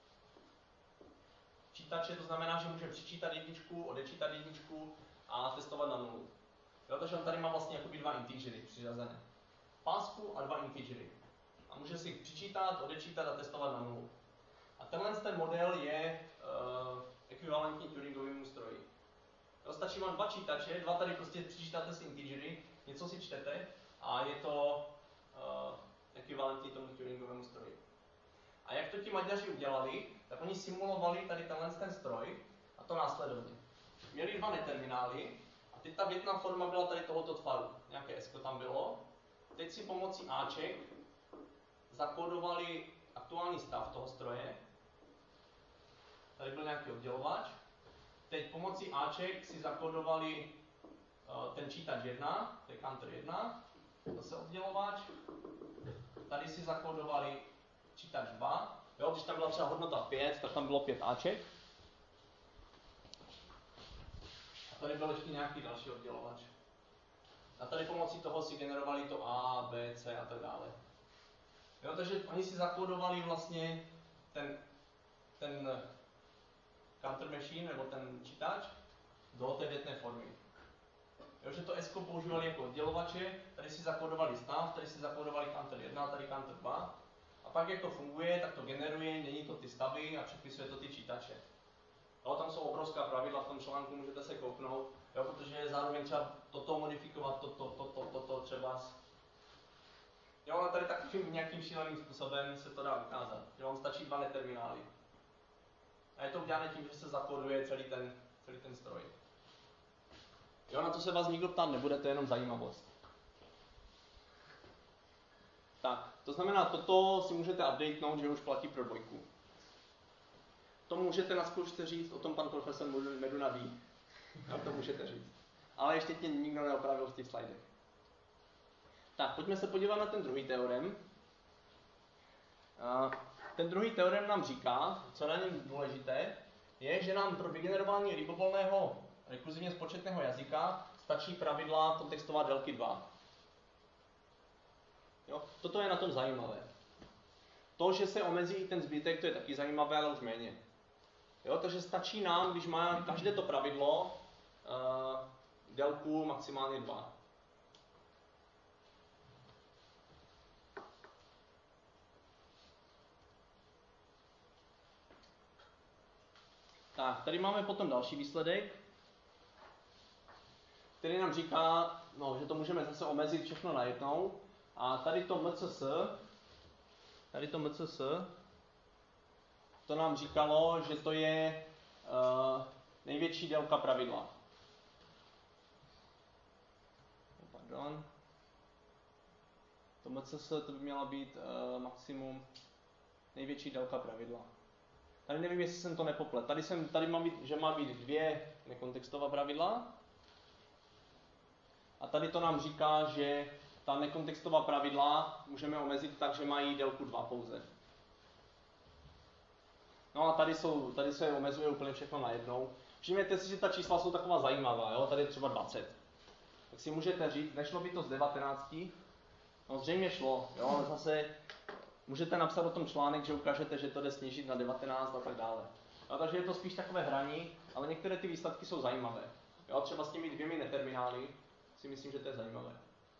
Čítače to znamená, že může přičítat jedničku, odečítat jedničku a testovat na nulu. Jo, takže on tady má vlastně jakoby dva integery přiřazené. Pásku a dva integery. A může si jich přičítat, odečítat a testovat na nulu. A tenhle ten model je uh, ekvivalentní Turingovému stroji. Jo, stačí vám dva čítače, dva tady prostě přičítáte si integery, něco si čtete a je to uh, ekvivalentní tomu Turingovému stroji. A jak to ti Maďaři udělali, tak oni simulovali tady tenhle ten stroj a to následovně. Měli dva neterminály a teď ta větná forma byla tady tohoto tvaru. Nějaké S tam bylo. Teď si pomocí Aček zakódovali aktuální stav toho stroje. Tady byl nějaký oddělovač. Teď pomocí Aček si zakódovali uh, ten čítač jedna, to je counter jedna, zase oddělovač. Tady si zakódovali čítač dva. Jo, když tam byla třeba hodnota pět, tak tam bylo pět Aček. A tady byl ještě nějaký další oddělovač. A tady pomocí toho si generovali to A, B, C a tak dále. Jo, takže oni si zakódovali vlastně ten, ten counter machine, nebo ten čítač, do té větné formy. Jo, že to S používali jako oddělovače, tady si zakódovali stav, tady si zakódovali counter jedna, tady counter dva. A A pak jak to funguje, tak to generuje, mění to ty stavy a přepisuje to ty čítače. Jo, tam jsou obrovská pravidla v tom článku, můžete se kouknout, jo, protože je zároveň třeba toto modifikovat, toto, toto, toto, to, to, třeba. Jo, ale tady takovým nějakým šíleným způsobem se to dá ukázat, že vám stačí dva neterminály. A je to udělané tím, že se zakóduje celý ten, celý ten stroj. Jo, na to se vás nikdo ptát nebude, to je jenom zajímavost. Tak, to znamená, toto si můžete updatenout, že už platí pro dvojku. To můžete na zkoušce říct, o tom pan profesor Meduna ví. A to můžete říct. Ale ještě tě nikdo neopravil v těch slidech. Tak, pojďme se podívat na ten druhý teorem. Ten druhý teorem nám říká, co na něm důležité, je, že nám pro vygenerování libovolného rekurzivně spočetného jazyka stačí pravidla kontextová délky dva. Jo? Toto je na tom zajímavé. To, že se omezí i ten zbytek, to je taky zajímavé, ale už méně. Jo? Takže stačí nám, když má každé to pravidlo uh, délku maximálně dva. Tak, tady máme potom další výsledek, který nám říká, no, že to můžeme zase omezit všechno najednou. A tady to M C S, tady to M C S, to nám říkalo, že to je uh, největší délka pravidla. Pardon. To M C S to by měla být uh, maximum největší délka pravidla. Tady nevím, jestli jsem to nepoplet. Tady, jsem, tady mám být, že má být dvě nekontextová pravidla. A tady to nám říká, že ta nekontextová pravidla můžeme omezit tak, že mají délku dva pouze. No a tady, jsou, tady se omezuje úplně všechno najednou. Všimněte si, že ta čísla jsou taková zajímavá, jo? Tady je třeba dvacet. Tak si můžete říct, nešlo by to z devatenácti? No zřejmě šlo, jo? Ale zase můžete napsat o tom článek, že ukážete, že to jde snížit na devatenáct a tak dále. No, takže je to spíš takové hraní, ale některé ty výsledky jsou zajímavé. Jo? Třeba s těmi dvěmi neterminály si myslím, že to je zajímavé.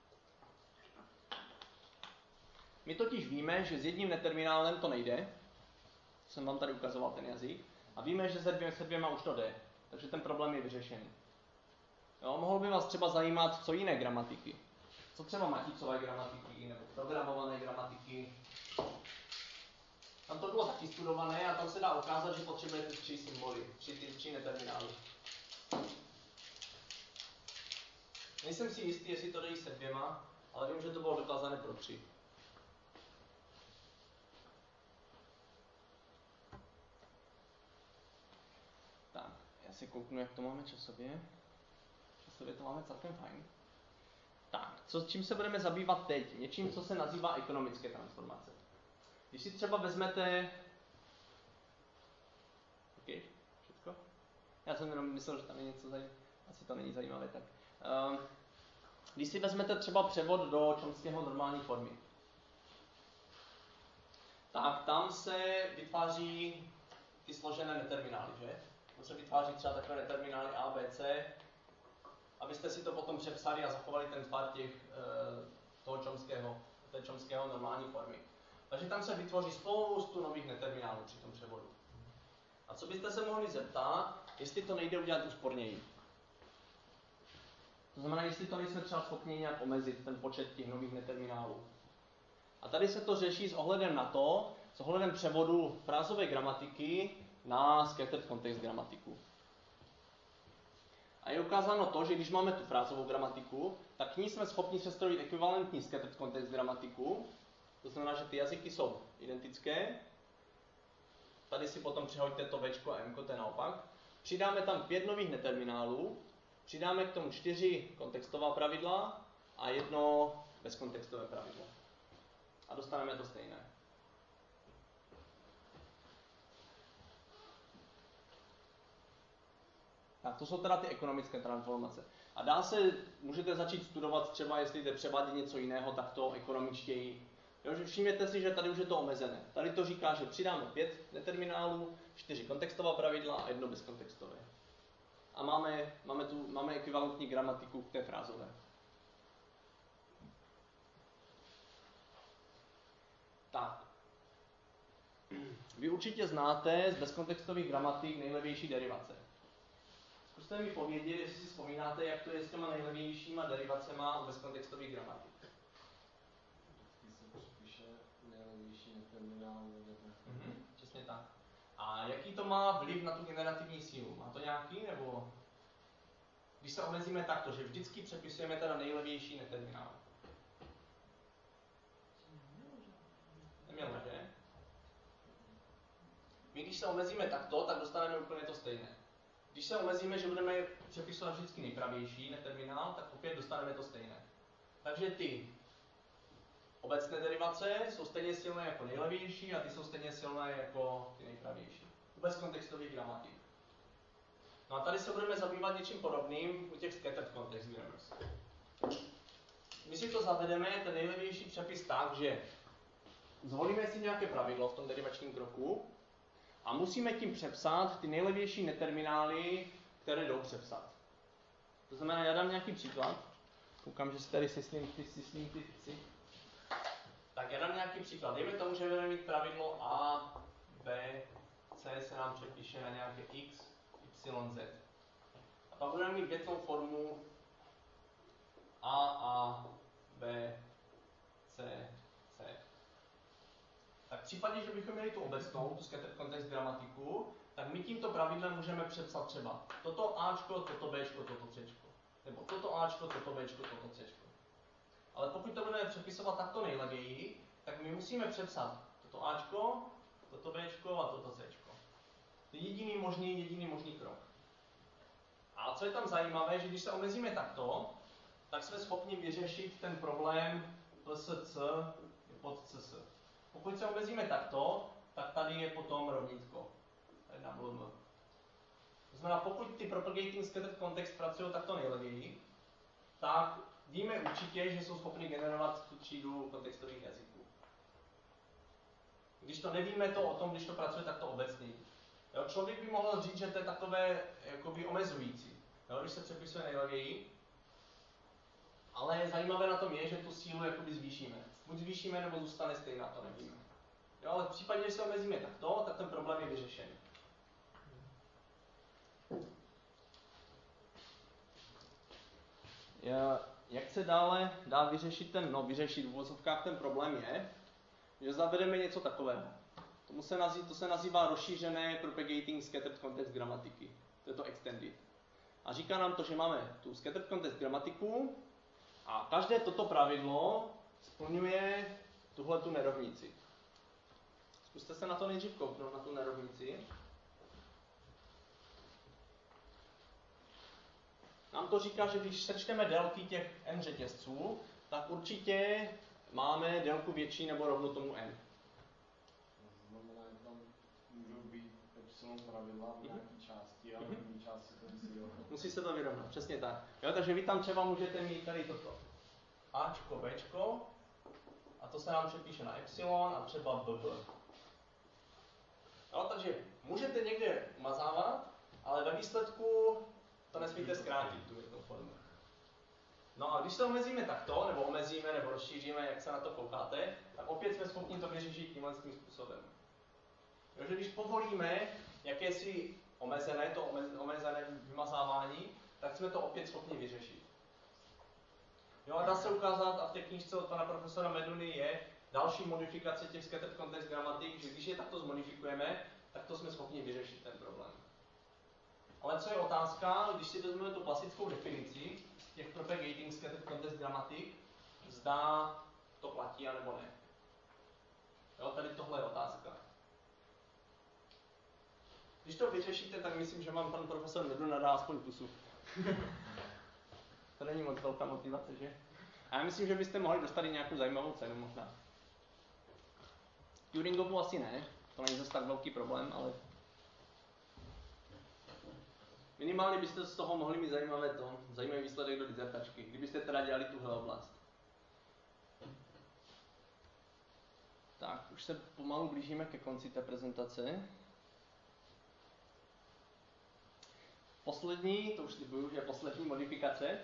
My totiž víme, že s jedním neterminálem to nejde. Jsem vám tady ukazoval ten jazyk. A víme, že se, dvě, se dvěma už to jde. Takže ten problém je vyřešený. Jo, mohlo by vás třeba zajímat, co jiné gramatiky. Co třeba maticové gramatiky nebo programované gramatiky. Tam to bylo taky studované a tam se dá ukázat, že potřebujete tři symboly, tři, tři neterminály. Nejsem si jistý, jestli to dají se dvěma, ale vím, že to bylo dokázané pro tři. Tak, já si kouknu, jak to máme časově. Časově to máme celkem fajn. Tak, co, čím se budeme zabývat teď? Něčím, co se nazývá ekonomické transformace. Když si třeba vezmete... OK, všechno? Já jsem jenom myslel, že tam je něco zajímavé. Asi to není zajímavé, tak... Um, když si vezmete třeba převod do Chomskyho normální formy, tak tam se vytváří ty složené neterminály, že? To se vytváří třeba takové neterminály A, B, C, abyste si to potom přepsali a zachovali ten tvar těch, toho Chomskyho, té Chomskyho normální formy. Takže tam se vytvoří spoustu nových neterminálů při tom převodu. A co byste se mohli zeptat, jestli to nejde udělat úsporněji? To znamená, jestli to nejsme třeba schopni nějak omezit, ten počet těch nových neterminálů. A tady se to řeší s ohledem na to, s ohledem převodu frázové gramatiky na scattered context gramatiku. A je ukázáno to, že když máme tu frázovou gramatiku, tak k ní jsme schopni sestrojit ekvivalentní scattered context gramatiku. To znamená, že ty jazyky jsou identické. Tady si potom přehoďte to Včko a Mko, to je naopak. Přidáme tam pět nových neterminálů, přidáme k tomu čtyři kontextová pravidla a jedno bezkontextové pravidlo. A dostaneme to stejné. Tak to jsou teda ty ekonomické transformace. A dál se můžete začít studovat třeba, jestli jde převádět něco jiného, tak to ekonomičtěji. Jo, že všimněte si, že tady už je to omezené. Tady to říká, že přidáme pět neterminálů, čtyři kontextová pravidla a jedno bezkontextové. A máme, máme, tu, máme ekvivalentní gramatiku k té frázové. Tak. Vy určitě znáte z bezkontextových gramatik nejlevější derivace. Zkuste mi povědět, jestli si vzpomínáte, jak to je s těma nejlevějšíma derivacema u bezkontextových gramatik. Vždycky se připíše nejlevější neterminál vedete. Mhm, přesně tak. A jaký to má vliv na tu generativní sílu? Má to nějaký, nebo když se omezíme takto, že vždycky přepisujeme teda nejlevější neterminál? Nemělo, že? My když se omezíme takto, tak dostaneme úplně to stejné. Když se omezíme, že budeme přepisovat vždycky nejpravější neterminál, tak opět dostaneme to stejné. Takže ty obecné derivace jsou stejně silné jako nejlevější a ty jsou stejně silné jako ty nejpravější. U bezkontextových gramatik. No a tady se budeme zabývat něčím podobným u těch scattered context grammars. My si to zavedeme, ten nejlevější přepis tak, že zvolíme si nějaké pravidlo v tom derivačním kroku a musíme tím přepsat ty nejlevější neterminály, které jdou přepsat. To znamená, já dám nějaký příklad. Koukám, že si tady sysním ty, sysním ty věci. Tak já dám nějaký příklad. Dejme tomu, že budeme mít pravidlo A, B, C se nám přepíše na nějaké X, Y, Z. A pak budeme mít věcnou formu A, A, B, C, C. Tak v případě, že bychom měli tu obecnou, tu scattered context gramatiku, tak my tímto pravidlem můžeme přepsat třeba toto Ačko, toto Bčko, toto Cčko. Nebo toto Ačko, toto Bčko, toto Cčko. Ale pokud to budeme přepisovat takto nejlevěji, tak my musíme přepsat toto Ačko, toto Bčko a toto Cčko. To je jediný možný, jediný možný krok. A co je tam zajímavé, že když se omezíme takto, tak jsme schopni vyřešit ten problém P S C pod C S. Pokud se omezíme takto, tak tady je potom rovnítko. Tady dám L M. To znamená, pokud ty propagating scattered context pracují takto nejlevěji, tak víme určitě, že jsou schopni generovat tu třídu kontextových jazyků. Když to nevíme to o tom, když to pracuje takto obecně. Jo, člověk by mohl říct, že to je takové jakoby omezující, jo, když se přepisuje nejlevěji. Ale zajímavé na tom je, že tu sílu jakoby zvýšíme. Buď zvýšíme, nebo zůstane stejná, to nevíme. Jo, ale v případě, že se omezíme takto, tak ten problém je vyřešený. Jak se dále dá vyřešit ten, no vyřešit v uvozovkách ten problém je, že zavedeme něco takového. Tomu se nazývá, to se nazývá rozšířené propagating scattered context gramatiky. To je to extended. A říká nám to, že máme tu scattered context gramatiku a každé toto pravidlo splňuje tuhle tu nerovnici. Zkuste se na to nejdřív kouknout, na tu nerovnici. Nám to říká, že když sečteme délky těch n řetězců, tak určitě máme délku větší nebo rovnou tomu n. Znamená, že tam můžou být epsilon pravidla v nějaké části, ale v jiné části to musí vyrovnat. Musí se to vyrovnat, přesně tak. Jo, takže vy tam třeba můžete mít tady toto. Ačko, Bčko, a to se nám přepíše na epsilon a třeba B B. Jo, takže můžete někde umazávat, ale ve výsledku to nesmíte zkrátit, tu jednu formu. No a když se omezíme takto, nebo omezíme, nebo rozšíříme, jak se na to koukáte, tak opět jsme schopni to vyřešit tímhle tím způsobem. Takže když povolíme jakési omezené, to omezené vymazávání, tak jsme to opět schopni vyřešit. Jo a dá se ukázat, a v té knížce od pana profesora Meduny je další modifikace těch scattered context gramatik, že když je takto zmodifikujeme, tak to jsme schopni vyřešit ten problém. Ale co je otázka, když si vezmeme tu klasickou definici těch propagating scattered context gramatik, zda to platí, anebo ne. Jo, tady tohle je otázka. Když to vyřešíte, tak myslím, že vám pan profesor Meduna dá aspoň pusu. To není moc velká motivace, že? A já myslím, že byste mohli dostat i nějakou zajímavou cenu možná. Turingovu asi ne, to není zase tak velký problém, ale minimálně byste z toho mohli mít zajímavé to, zajímavý výsledek do dizertačky, kdybyste teda dělali tuhle oblast. Tak, už se pomalu blížíme ke konci té prezentace. Poslední, to už slibuju, že je poslední modifikace,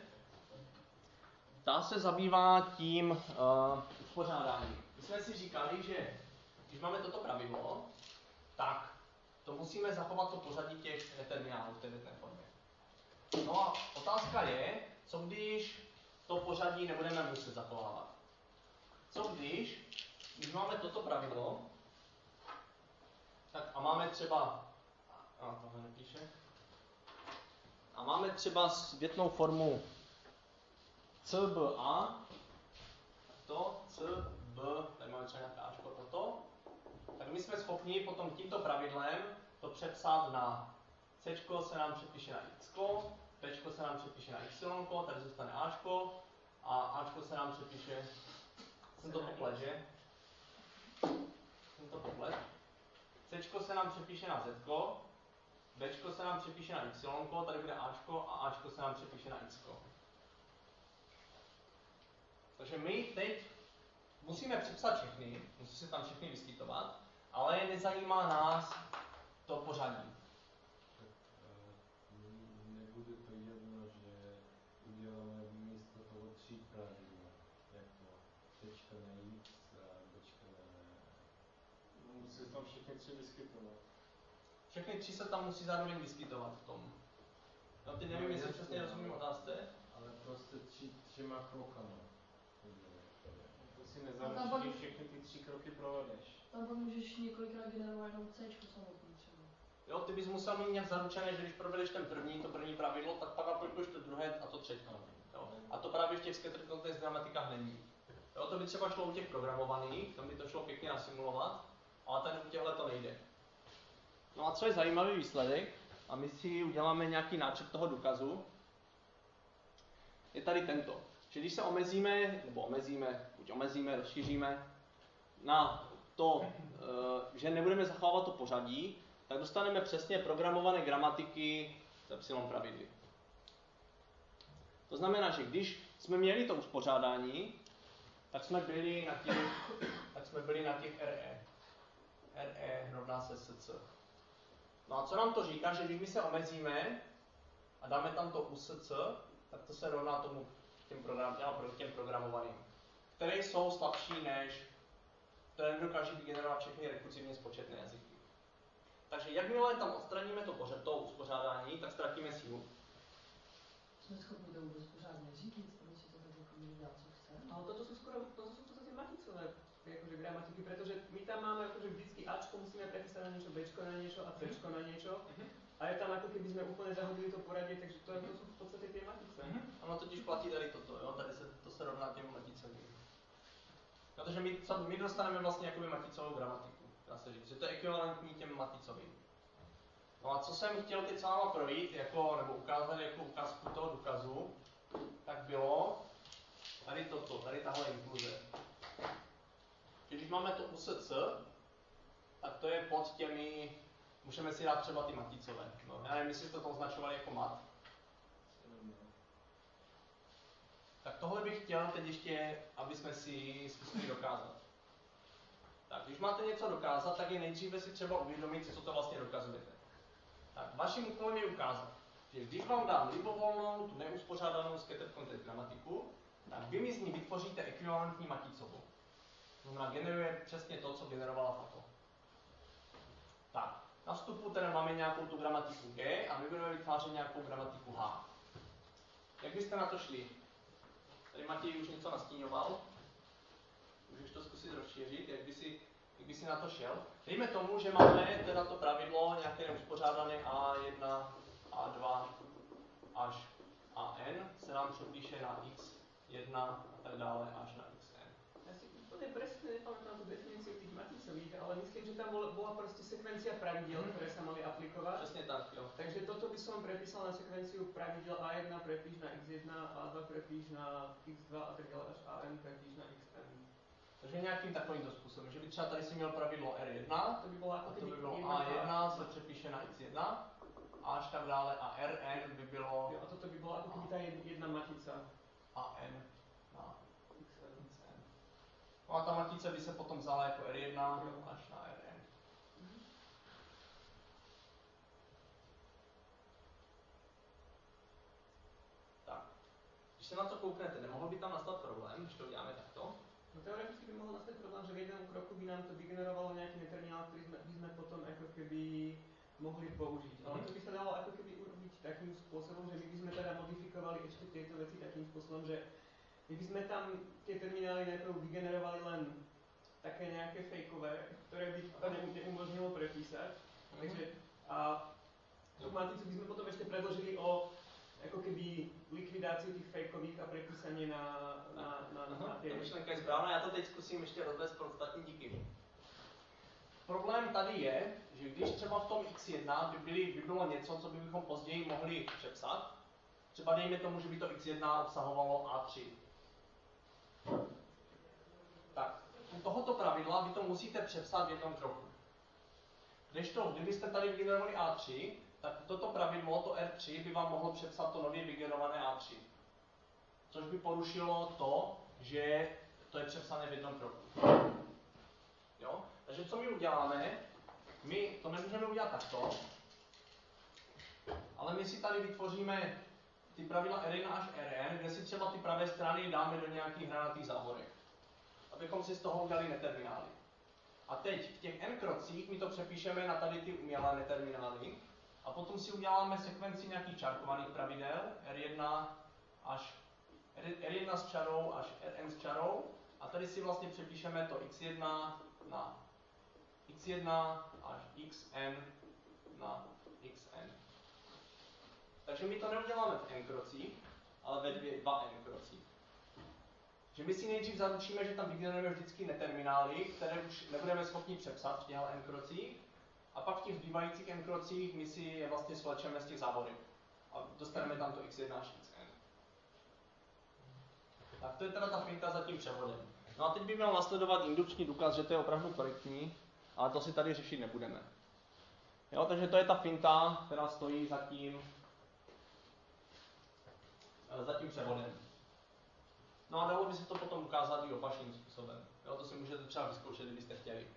ta se zabývá tím uh, uspořádáním. My jsme si říkali, že když máme toto pravidlo, tak to musíme zachovat to pořadí těch terminálů v té větné formě. No a otázka je, co když to pořadí nebudeme muset zachovávat. Co když, když máme toto pravidlo, tak a máme třeba, a tohle nepíše, a máme třeba větnou formu C B A, to C B, tady máme třeba nějaké Ačko, toto, tak my jsme schopni potom tímto pravidlem to přepsat na C se nám přepíše na X, P se nám přepíše na Y, tady zůstane Ačko, a Ačko se nám přepíše, jsem to poplet, že? Jsem to poplet. C se nám přepíše na Z, B se nám přepíše na Y, tady bude Ačko a Ačko se nám přepíše na X. Takže my teď musíme přepsat všechny, musí se tam všechny vyskytovat, ale nezajímá nás to pořadí. Tak uh, nebude to jedno, že uděláme místo toho tři pravidla, jako tečka na X a tečka na... Musí se tam všechny tři vyskytovat. Všechny tři se tam musí zároveň vyskytovat v tom. No ty nevím, jestli přesně rozumím otázce. Ale prostě tři, třema krokama. To si nezaručí, že všechny ty tři kroky provedeš. Tam pak můžeš několikrát generovat jenom C samotný třeba. Jo, ty bys musel mít nějak zaručené, že když provedeš ten první, to první pravidlo, tak pak aplikuješ to druhé a to třetí. Jo? A to právě v těch scatter context gramatikách není. Jo, to by třeba šlo u těch programovaných, tam by to šlo pěkně nasimulovat, ale tady u těchto to nejde. No a co je zajímavý výsledek, a my si uděláme nějaký náčrt toho důkazu, je tady tento. Že když se omezíme, nebo omezíme, buď omezíme, rozšíříme na to, že nebudeme zachovávat to pořadí, tak dostaneme přesně programované gramatiky s epsilon pravidly. To znamená, že když jsme měli to uspořádání, tak jsme byli na těch, tak jsme byli na těch R E. R E rovná se S C. No a co nám to říká, že když my se omezíme a dáme tam to U S C, tak to se rovná tomu těm, program, těm programovaným, které jsou slabší než, které nedokáží vygenerovat všechny rekurzivně spočetné jazyky. Takže jakmile tam odstraníme to, pořad, to uspořádání, tak ztratíme sílu. Jsme schopni to vůbec pořádně řídit, aby si to tak jako dělá, co chce. Ale toto sú skoro, toto sú v podstate maticové akože gramatiky, pretože my tam máme akože vždycky Ačko musíme prepísať na niečo, Bčko na niečo a Cčko na niečo. Uh-huh. A je tam ako keby sme úplne zahodili to poradie, takže to, to sú v podstate tie matice. Uh-huh. Ono totiž platí tady toto, jo? Tady se, to se rovná těm maticovým. Protože my, my dostaneme vlastně jakoby maticovou gramatiku, dá se říct, že to je ekvivalentní těm maticovým. No a co jsem chtěl teď s váma projít, jako, nebo ukázat jako ukázku toho důkazu, tak bylo tady toto, tady tahle inkluze. Když máme to U S C, tak to je pod těmi, můžeme si dát třeba ty maticové. No, já nevím, jestli jste to označovali jako mat. Tak tohle bych chtěl teď ještě, aby jsme si zkusili dokázat. Tak, když máte něco dokázat, tak je nejdříve si třeba uvědomit, co to vlastně dokazujete. Tak, vaším úkolem je ukázat, že když vám dám libovolnou, tu neuspořádanou scatter context gramatiku, tak vy mi z ní vytvoříte ekvivalentní maticovou. To znamená, generuje přesně to, co generovala tato. Tak, na vstupu teda máme nějakou tu gramatiku G a my budeme vytvářet nějakou gramatiku H. Jak byste na to šli? Tady Matěj už něco nastíňoval. Můžeš to zkusit rozšířit, jak by si, jak by si na to šel. Dejme tomu, že máme teda to pravidlo nějaké neuspořádané A jedna, A dva až A N se nám přepíše na X jedna a tak dále až na X N. Ja si úplne presne nepamätám tú definíciu tých maticových, ale myslím, že tam bola, bola proste sekvencia pravidiel, mm. ktoré sa mali aplikovať. Přesně tak, jo. Takže toto by som prepísal na sekvenciu pravidel A jedna prepíš na X jedna, A dva prepíš na X dva a tak dále až A N prepíš na X N. Takže nějakým takovýmto způsobem, že by třeba tady si měl pravidlo R jedna, to by bylo, jako to by bylo A jedna se přepíše na X jedna, až tak dále a R N by bylo... Jo, a toto by bola ako keby tá jedna matica. A N na X N. No a ta matice by se potom vzala jako R jedna jo. Až na R N. Mhm. Tak. Když se na to kouknete, nemohl by tam nastat problém, když to uděláme takto? No teoreticky by mohol nastať problém, že v jednom kroku by nám to vygenerovalo nějaký terminál, který jsme, by sme potom ako keby mohli použiť. Ale to by sa dalo ako keby urobiť takým spôsobom, že my by sme teda modifikovali ešte tieto veci takým spôsobom, že my by sme tam tie terminály najprv vygenerovali len také nejaké fejkové, ktoré by to neumožnilo prepísať. Mm-hmm. Takže a tú maticu by sme potom ešte predložili o ako keby likvidáciu tých fejkových a prepísanie na, na, na, Aha, na tie... ta myšlenka je správná, já to teď zkusím ještě rozvést pro ostatní díky. Problém tady je, že když třeba v tom iks jedna by, byly, by bylo něco, co bychom později mohli přepsat, třeba dejme tomu, že by to iks jedna obsahovalo á tři. Tak, u tohoto pravidla vy to musíte přepsat v jednom kroku. Kdežto, kdybyste tady vygenerovali á tři, tak toto pravidlo, to er tři, by vám mohlo přepsat to nově vygenerované á tři. Což by porušilo to, že to je přepsané v jednom kroku. Jo? Takže co my uděláme? My to nemůžeme udělat takto, ale my si tady vytvoříme ty pravidla er jedna až er en, kde si třeba ty pravé strany dáme do nějakých hranatých závorek. Abychom si z toho udělali neterminály. A teď v těch n krocích my to přepíšeme na tady ty umělé neterminály a potom si uděláme sekvenci nějakých čárkovaných pravidel er jedna až er jedna s čarou až rn s čarou a tady si vlastně přepíšeme to iks jedna na iks jedna až xn na xn. Takže my to neuděláme v n krocích, ale ve dvě, dva n krocích. Že my si nejdřív zaručíme, že tam vygenerujeme vždycky neterminály, které už nebudeme schopni přepsat v těchto n krocích, a pak v těch zbývajících n krocích my si je vlastně svlečeme z těch závorek. A dostaneme tam to iks jedna až xn. Tak to je teda ta finta za tím převodem. No a teď by měl nasledovat indukční důkaz, že to je opravdu korektní, ale to si tady řešit nebudeme. Jo, takže to je ta finta, která stojí za tím, za tím převodem. No a dalo by se to potom ukázat i opačným způsobem. Jo, to si můžete třeba vyzkoušet, kdybyste chtěli.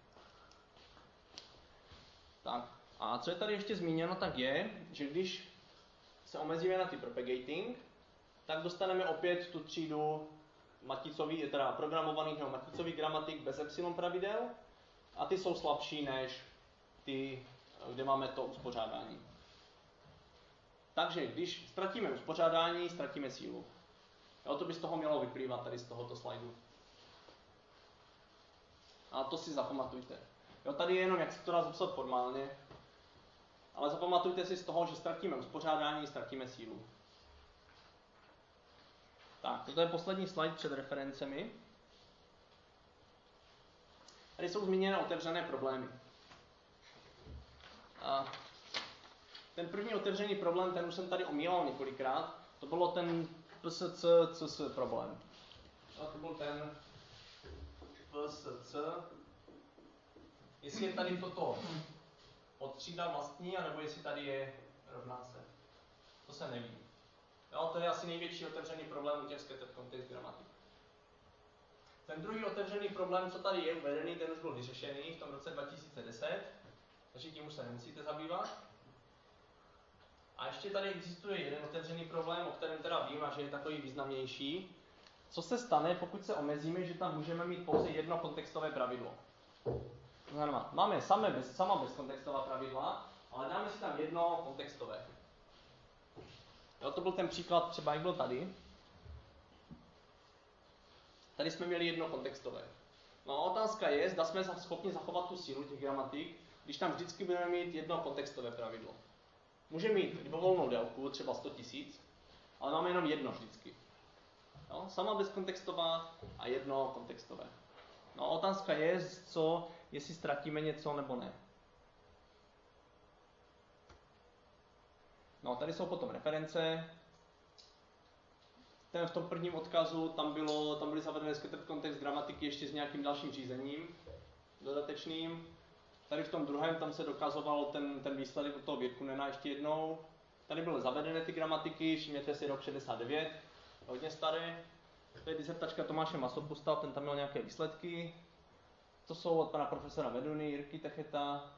Tak, a co je tady ještě zmíněno, tak je, že když se omezíme na ty propagating, tak dostaneme opět tu třídu maticový, teda programovaných nebo maticových gramatik bez epsilon pravidel a ty jsou slabší než ty, kde máme to uspořádání. Takže když ztratíme uspořádání, ztratíme sílu. Jo, to by z toho mělo vyplývat tady z tohoto slajdu. A to si zapamatujte. Jo, tady je jenom, jak se to dá zapsat formálně, ale zapamatujte si z toho, že ztratíme uspořádání, ztratíme sílu. Tak, toto je poslední slide před referencemi. Tady jsou zmíněné otevřené problémy. A ten první otevřený problém, ten už jsem tady omílal několikrát, to bylo ten P S C C S problém. A to byl ten P S C. Jestli je tady toto podtřída vlastní, anebo jestli tady je rovná se. To se neví. Jo, to je asi největší otevřený problém u těch scattered context gramatik. Ten druhý otevřený problém, co tady je uvedený, ten už byl vyřešený v tom roce dva tisíce deset, takže tím už se nemusíte zabývat. A ještě tady existuje jeden otevřený problém, o kterém teda vím a že je takový významnější. Co se stane, pokud se omezíme, že tam můžeme mít pouze jedno kontextové pravidlo? To znamená, máme samé bez, sama bezkontextová pravidla, ale dáme si tam jedno kontextové. Jo, to byl ten příklad, třeba jak byl tady. Tady jsme měli jedno kontextové. No a otázka je, zda jsme schopni zachovat tu sílu těch gramatik, když tam vždycky budeme mít jedno kontextové pravidlo. Může mít libovolnou délku, třeba sto tisíc, ale máme jenom jedno vždycky. Jo? Sama bezkontextová a jedno kontextové. No a otázka je, co, jestli ztratíme něco nebo ne. No tady jsou potom reference. Ten v tom prvním odkazu, tam, bylo, tam byly zavedené scattered context gramatiky ještě s nějakým dalším řízením dodatečným. Tady v tom druhém, tam se dokazoval ten, ten výsledek od toho Virkkunena ještě jednou. Tady byly zavedené ty gramatiky, všimněte si rok šedesát devět, hodně staré. To je disertačka Tomáše Masopusta, ten tam měl nějaké výsledky. To jsou od pana profesora Meduny, Jirky Techeta.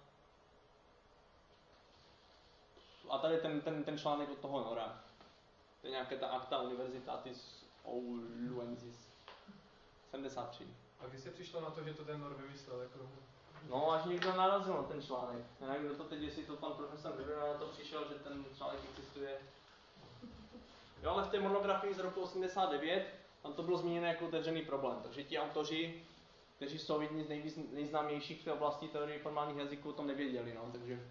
A tady ten, ten, ten článek od toho Nora. To je nějaké ta Acta Universitatis Ouluensis. Se sedmdesát tři. A kdy se přišlo na to, že to ten Nor vymyslel? Jako... No, až někdo narazil na ten článek. Nevím, kdo to teď, jestli to pan profesor Meduna na to přišel, že ten článek existuje. Jo, ale v té monografii z roku osmdesát devět, tam to bylo zmíněno jako otevřený problém. Takže ti autoři, kteří jsou jedni z nejvíc, nejznámějších v té oblasti teorie formálních jazyků, o tom nevěděli. No, takže...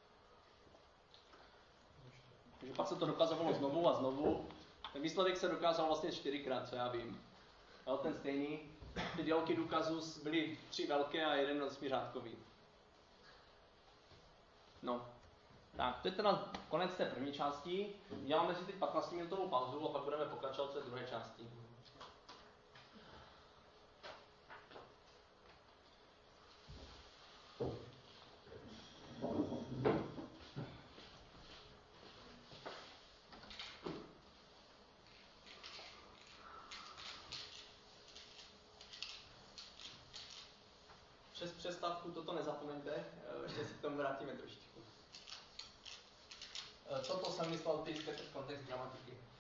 takže pak se to dokazovalo znovu a znovu. Ten výsledek se dokázal vlastně čtyřikrát, co já vím. Jo, ten stejný. Ty dělky důkazů byly tři velké a jeden osmiřádkový. No. Tak, to je teda konec té první části. Děláme si teď patnáctiminutovou pauzu a pak budeme pokračovat v té druhé části. Přes přestávku toto nezapomeňte, ještě si k tomu vrátíme trošičku. Toto jsem myslel teď kontext gramatiky.